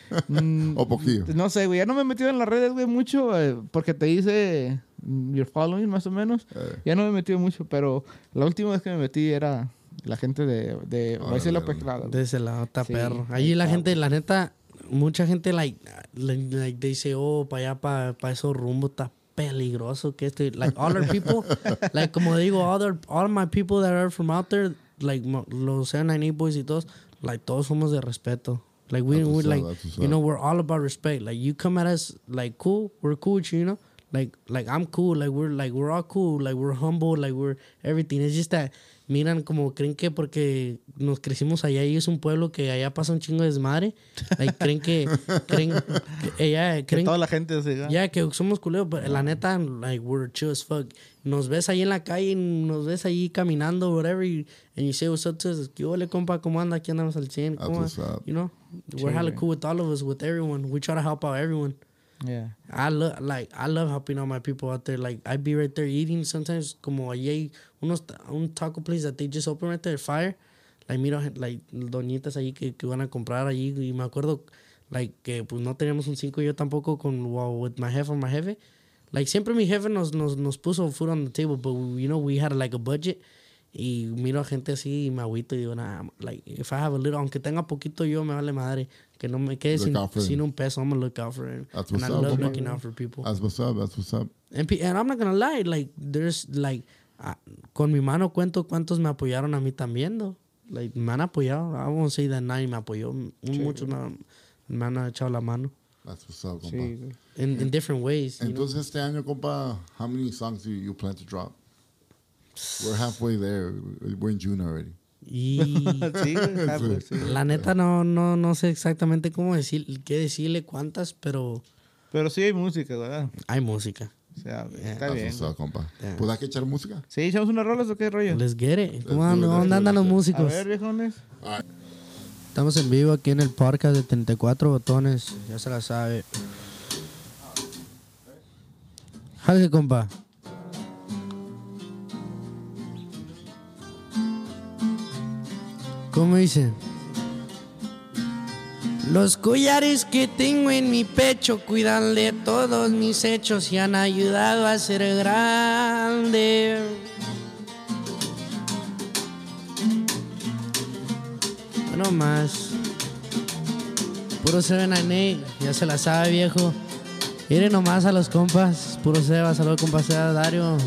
Mm, O poquillo. No sé, güey. Ya no me he metido en las redes, güey, mucho. Porque te hice your following, más o menos. Ya no me he metido mucho, pero la última vez que me metí era la gente de Baicelia para aquel lado. güey. De ese lado, está Sí, perro. ahí Allí la está, gente, la neta, mucha gente, like they say, oh, para allá, para esos rumbos, está peligroso que esto. Like, all our people, like, como digo, all my people that are from out there, like, los 798 boys y todos, like, todos somos de respeto. Like, we're That's what's like, up, that's what's you up. know, we're all about respect. Like, you come at us, like, cool, we're cool with you, you know? Like I'm cool, we're all cool, like, we're humble, like, we're everything. It's just that, miran como creen que porque nos crecimos allá y es un pueblo que allá pasa un chingo de desmadre, like, creen que Que toda la gente se diga. ya que somos culeros, pero la neta, like, we're chill as fuck. Nos ves ahí en la calle, nos ves ahí caminando, whatever, and you say what's up to us. ¿Qué ole, compa? ¿Cómo anda? Aquí andamos al 100. That's ¿Cómo? what's up. You know, we're hella cool with all of us, with everyone. We try to help out everyone. Yeah. I love helping out my people out there. Like, I be right there eating sometimes. Como allí hay un taco place that they just open right there, Fire. Like, miro, like, doñitas allí que van a comprar allí. Y me acuerdo, like, que pues no teníamos un 5 yo tampoco with my jefe or my jefe. Like, siempre mi jefe nos puso food on the table, but, you know, we had, like, a budget. Y miro a gente así y me agüito y digo, nah, like, if I have a little, aunque tenga poquito yo, me vale madre. Que no me quede Look out for sin them. un peso. I'm gonna look out for it. That's And what's I up, love bro. looking out for people. That's what's up. That's what's up. And I'm not gonna lie, like, there's, like, con mi mano cuento cuántos me apoyaron a mí también, though. Like, me han apoyado. I won't say that nadie me apoyó. Muchos me han echado la mano. That's what's up, compa. Sí, güey. In different ways, you know? Entonces, este año, compa, how many songs do you plan to drop? We're halfway there. We're in June already. Y Sí, güey. Ah, pues, sí. la neta no sé exactamente qué decirle cuántas, pero Pero sí hay música, ¿verdad? hay música. O sea, está That's bien. what's up, compa. Yeah. Pues hay que echar música. Sí, echamos unas rolas o qué rollo. Let's get it. ¿Cómo do it, dónde andan los A músicos? ver, viejones. Estamos en vivo aquí en el podcast de 34 botones. Ya se la sabe. Jale, compa. ¿Cómo dicen? Los collares que tengo en mi pecho cuidan de todos mis hechos y han ayudado a ser grande. No más. Puro 798, ya se la sabe, viejo. Miren nomás a los compas, puro Seba, saludos compa Seba, Dario.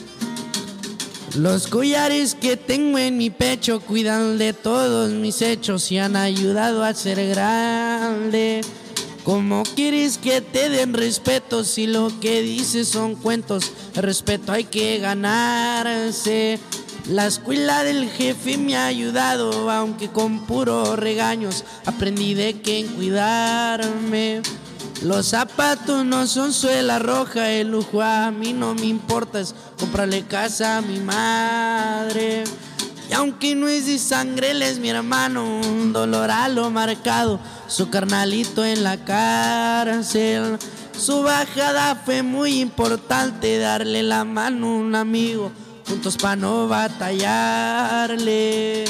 Los collares que tengo en mi pecho cuidan de todos mis hechos y han ayudado a ser grande. ¿Cómo quieres que te den respeto si lo que dices son cuentos? El respeto hay que ganarse. La escuela del jefe me ha ayudado, aunque con puros regaños aprendí de quién cuidarme. Los zapatos no son suela roja, el lujo a mí no me importa, es comprarle casa a mi madre. Y aunque no es de sangre, él es mi hermano, un dolor a lo marcado, su carnalito en la cárcel. Su bajada fue muy importante, darle la mano a un amigo, juntos pa' no batallarle.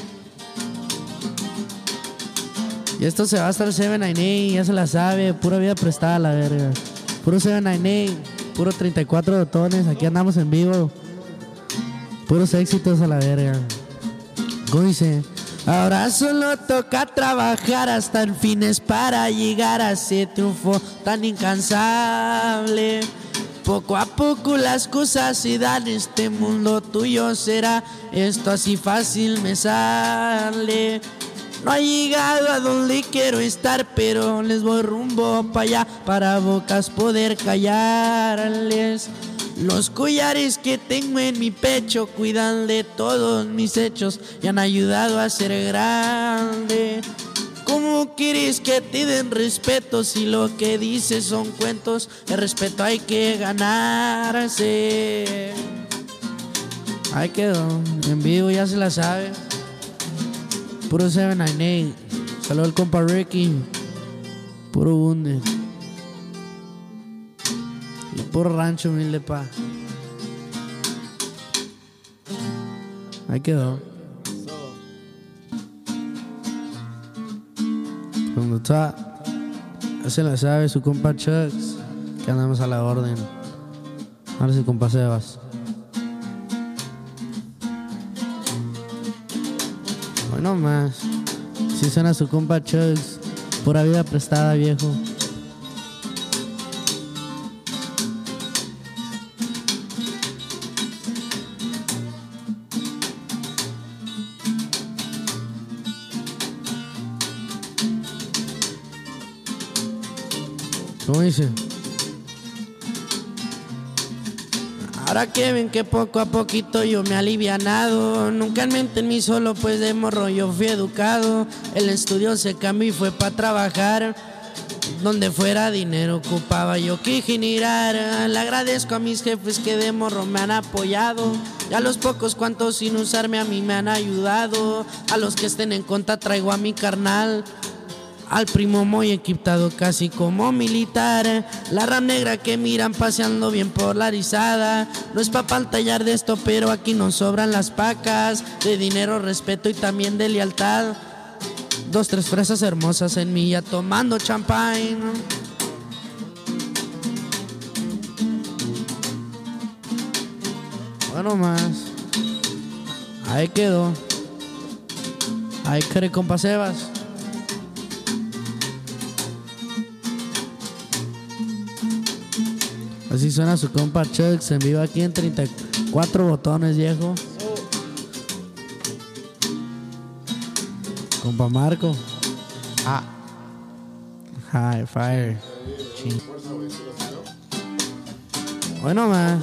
Y esto se va hasta el 798, ya se la sabe, pura vida prestada la verga. Puro 798, puro 34 botones, aquí andamos en vivo. Puros éxitos a la verga. ¿Cómo dice? Ahora solo toca trabajar hasta el fines para llegar a ese triunfo tan incansable. Poco a poco las cosas se dan, este mundo tuyo será, esto así fácil me sale. No he llegado a donde quiero estar, pero les voy rumbo para allá, para bocas poder callarles. Los collares que tengo en mi pecho cuidan de todos mis hechos y han ayudado a ser grande. ¿Cómo quieres que te den respeto si lo que dices son cuentos? El respeto hay que ganarse. Ahí quedó, en vivo ya se la sabe. Puro 798. Saludos al compa Ricky. Puro Bunde. Y puro rancho humilde pa. Ahí quedó. Cuando está, ya se la sabe su compa Chucks, que andamos a la orden. Ahora sí, compa Sebas. Bueno más, si suena su compa Chucks, pura vida prestada, viejo. ¿Cómo dice? Ahora que ven que poco a poquito yo me he alivianado, nunca en mente en mí solo, pues de morro yo fui educado. El estudio se cambió y fue pa' trabajar, donde fuera dinero ocupaba yo que generar. Le agradezco a mis jefes que de morro me han apoyado, y a los pocos cuantos sin usarme a mí me han ayudado. A los que estén en contra traigo a mi carnal, al primo muy equipado casi como militar. La ram negra que miran paseando bien polarizada. No es pa' pantallar de esto, pero aquí nos sobran las pacas de dinero, respeto y también de lealtad. 2, 3 fresas hermosas en mí ya tomando champagne. Bueno más, ahí quedó. Ahí quedé, compa Sebas. Así suena su compa Chucks en vivo aquí en 34 botones, viejo. Compa Marco. High fire. Ching. Bueno más.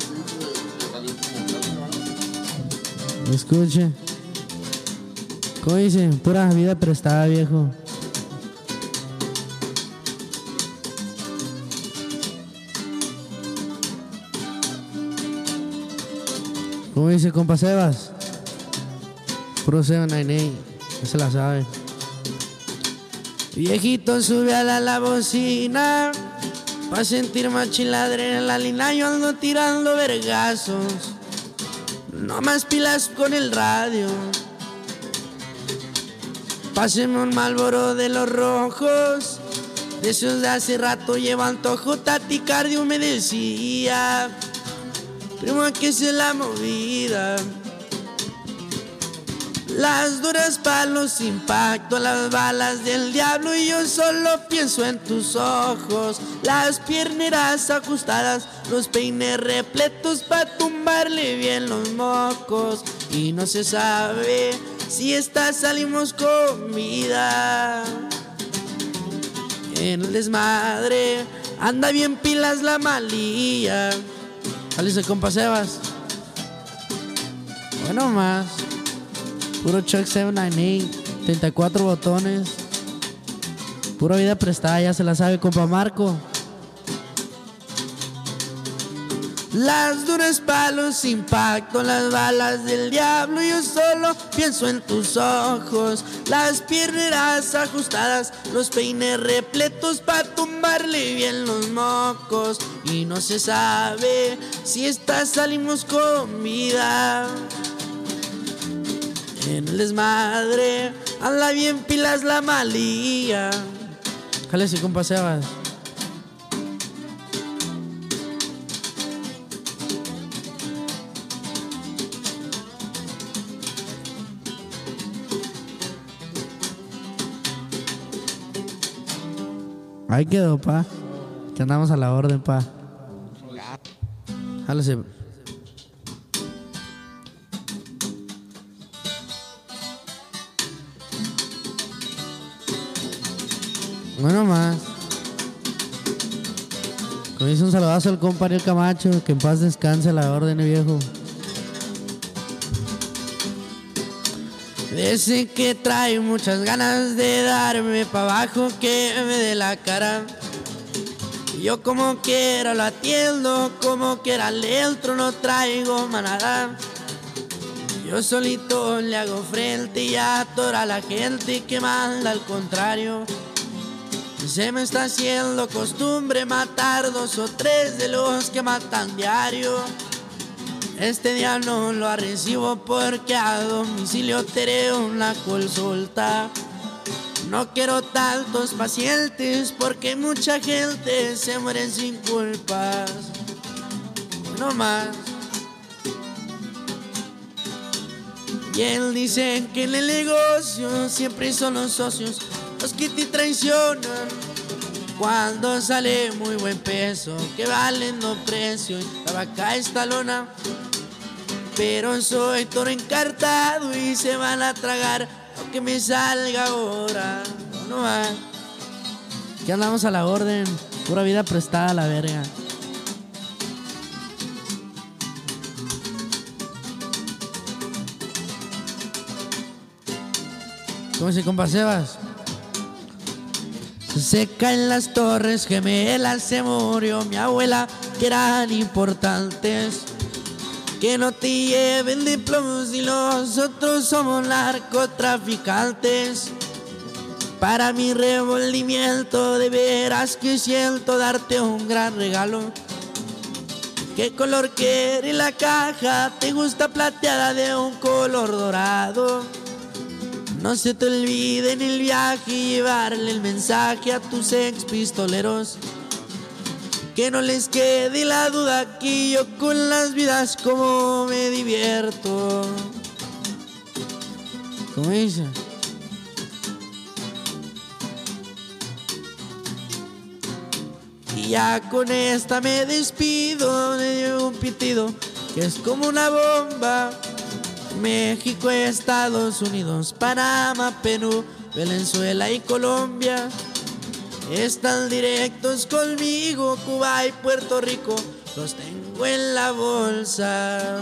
Escuche. ¿Cómo dice? Pura vida prestada, viejo. ¿Cómo dice compa Sebas? Pro 798, ya se la sabe. Viejito, sube a la bocina pa' sentir machín la adrenalina. Yo ando tirando vergazos, no más pilas con el radio. Páseme un Marlboro de los rojos, de esos de hace rato lleva antojo. Tati Cardio me decía, primo, que es la movida. Las duras palos impacto, las balas del diablo y yo solo pienso en tus ojos. Las pierneras ajustadas, los peines repletos pa' tumbarle bien los mocos. Y no se sabe si esta salimos con vida. En el desmadre anda bien pilas la malilla. Alice, compa Sebas. Bueno más. Puro Chuck 798, 34 botones. Pura vida prestada, ya se la sabe, compa Marco. Las duras palos impacto, las balas del diablo, yo solo pienso en tus ojos. Las pierneras ajustadas, los peines repletos pa' tumbarle bien los mocos. Y no se sabe si esta salimos con vida. En el desmadre anda bien pilas la malilla. Jálese, compa Sebas. Ahí quedó, pa. Que andamos a la orden, pa. Jálese. Bueno más. Como dice, un saludazo al compa Ariel Camacho. Que en paz descanse a la orden, viejo. Dice que trae muchas ganas de darme pa' abajo, que me dé la cara. Yo como quiera lo atiendo, como quiera le entro, no traigo manada. Yo solito le hago frente y a toda la gente que manda al contrario. Se me está haciendo costumbre matar 2 o 3 de los que matan diario. Este día no lo recibo porque a domicilio teré una consulta. No quiero tantos pacientes porque mucha gente se muere sin culpas. No más. Bien dicen que en el negocio siempre son los socios los que te traicionan. Cuando sale muy buen peso, que valen no precio, la vaca está lona. Pero soy toro encartado y se van a tragar lo que me salga ahora. No más. Que andamos a la orden, pura vida prestada a la verga. ¿Cómo se compa Sebas? Se caen las torres gemelas, se murió mi abuela, que eran importantes. Que no te lleven de plomos y nosotros somos narcotraficantes. Para mi revolvimiento de veras que siento darte un gran regalo. ¿Qué color quiere la caja? ¿Te gusta plateada de un color dorado? No se te olvide en el viaje llevarle el mensaje a tus ex pistoleros. Que no les quede la duda que yo con las vidas como me divierto. ¿Cómo dice? Y ya con esta me despido de un pitido que es como una bomba. México, Estados Unidos, Panamá, Perú, Venezuela y Colombia están directos conmigo. Cuba y Puerto Rico los tengo en la bolsa.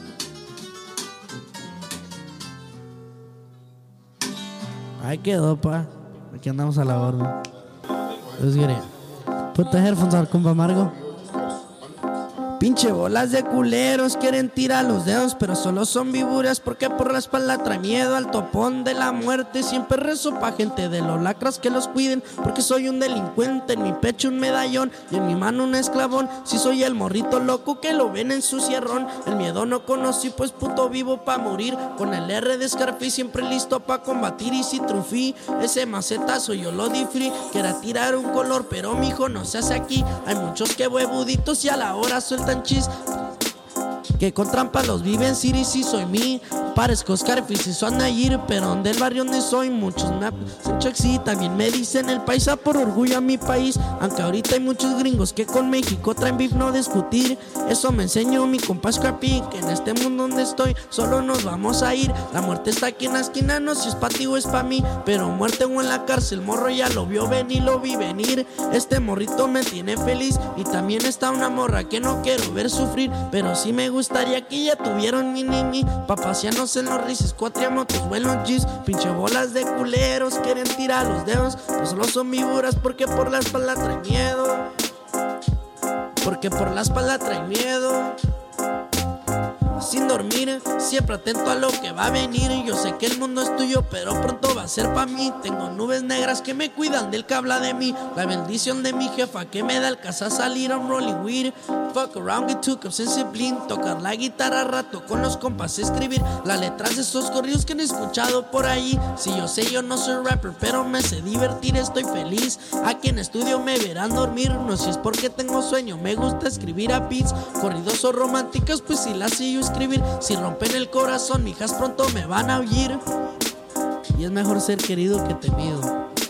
Ahí quedó, pa. Aquí andamos a la orden. Let's get it. Put the headphones on, compa Margo. Pinche bolas de culeros, quieren tirar los dedos, pero solo son viburias porque por la espalda trae miedo al topón de la muerte. Siempre rezo pa' gente de los lacras que los cuiden, porque soy un delincuente, en mi pecho un medallón y en mi mano un esclavón. Si soy el morrito loco que lo ven en su sierrón, el miedo no conocí, pues puto vivo pa' morir. Con el R de Scarface siempre listo pa' combatir, y si trufí ese macetazo yo lo di free. Quiera tirar un color, pero mijo no se hace aquí. Hay muchos que huevuditos y a la hora sueltan chis, que con trampa los viven Siri, si soy mi Parezco Scarface y son Nayir, pero del barrio donde soy muchos me hacen Chucksy. También me dicen el paisa por orgullo a mi país. Aunque ahorita hay muchos gringos que con México traen beef no discutir. Eso me enseñó mi compa Scrappy, que en este mundo donde estoy solo nos vamos a ir. La muerte está aquí en la esquina, no si es pa' ti o es pa' mí. Pero muerte o en la cárcel, morro ya lo vio venir, lo vi venir. Este morrito me tiene feliz. Y también está una morra que no quiero ver sufrir, pero sí me gustaría que ya tuvieron mi pa' pasearnos en los rices, cuatriamotos, buenos G's. Pinche bolas de culeros quieren tirar los dedos, pues solo son víboras porque por la espalda traen miedo. Porque por la espalda traen miedo. Sin dormir, siempre atento a lo que va a venir. Yo sé que el mundo es tuyo, pero pronto va a ser pa' mí. Tengo nubes negras que me cuidan del que habla de mí. La bendición de mi jefa que me da el casa salir. I'm rolling weed. Fuck around, get two cups and sibling. Tocar la guitarra rato con los compas, escribir las letras de esos corridos que han escuchado por ahí. Si yo sé, yo no soy rapper, pero me sé divertir, estoy feliz. Aquí en estudio me verán dormir. No sé si es porque tengo sueño, me gusta escribir a beats. Corridos o románticos, pues si las sé yo escribir. Si rompen el corazón, mijas pronto me van a oír. Y es mejor ser querido que temido.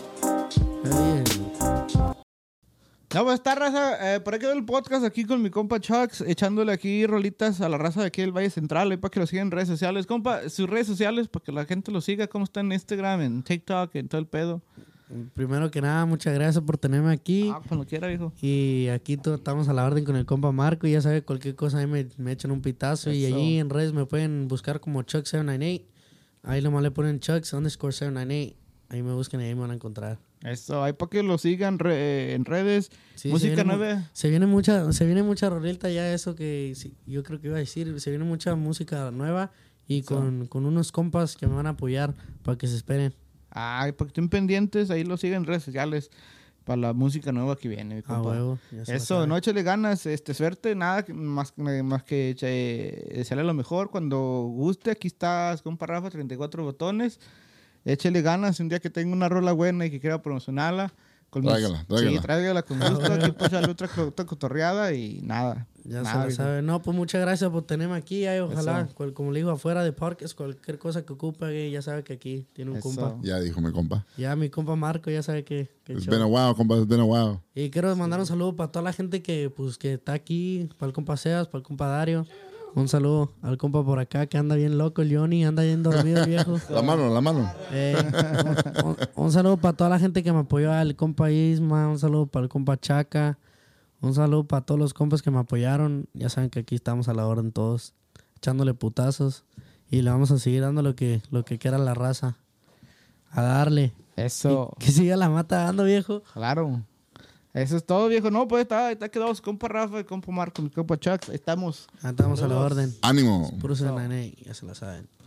No, pues está raza, por aquí quedó el podcast aquí con mi compa Chucks, echándole aquí rolitas a la raza de aquí del Valle Central, ahí para que lo sigan en redes sociales. Compa, sus redes sociales, para que la gente lo siga, ¿cómo está en Instagram, en TikTok, en todo el pedo? Primero que nada, muchas gracias por tenerme aquí. Cuando quiera, viejo. Y aquí estamos a la orden con el compa Marco. Y ya sabe, cualquier cosa ahí me echan un pitazo. Eso. Y allí en redes me pueden buscar como Chuck798. Ahí nomás le ponen Chucks_798. Ahí me buscan y ahí me van a encontrar. Eso, ahí para que lo sigan en redes. Sí, música nueva. Se viene mucha rolita ya, eso que sí, yo creo que iba a decir. Se viene mucha música nueva. Y con unos compas que me van a apoyar para que se esperen. Ay, para que estén pendientes, ahí lo siguen en redes sociales para la música nueva que viene, mi compa. Huevo, eso, no échale ganas, suerte, nada más que desearle lo mejor. Cuando guste, aquí está compa Rafa, 34 botones. Échale ganas, un día que tenga una rola buena y que quiera promocionarla. Tráigala. Sí, tráigala con gusto, aquí pues sale otra cotorreada y nada. Ya se lo sabe. No, pues muchas gracias por tenerme aquí. Ay, ojalá, como le digo, afuera de parques, cualquier cosa que ocupe, ya sabe que aquí tiene un compa. Ya dijo mi compa. Ya mi compa Marco, ya sabe que it's been a while, compa, it's been a while. Y quiero mandar un saludo para toda la gente que está aquí, para el compa Seas, para el compa Dario. Un saludo al compa por acá que anda bien loco, el Johnny, anda bien dormido el viejo. La mano. Un saludo para toda la gente que me apoyó, al compa Isma, un saludo para el compa Chaca, un saludo para todos los compas que me apoyaron. Ya saben que aquí estamos a la orden todos, echándole putazos. Y le vamos a seguir dando lo que quiera la raza. A darle. Eso. Y que siga la mata dando, viejo. Claro. Eso es todo, viejo. No, pues está quedado compa Rafa, compa Marco, mi compa Chucks. Estamos a la orden. Ánimo. Puro 798, ya se la saben.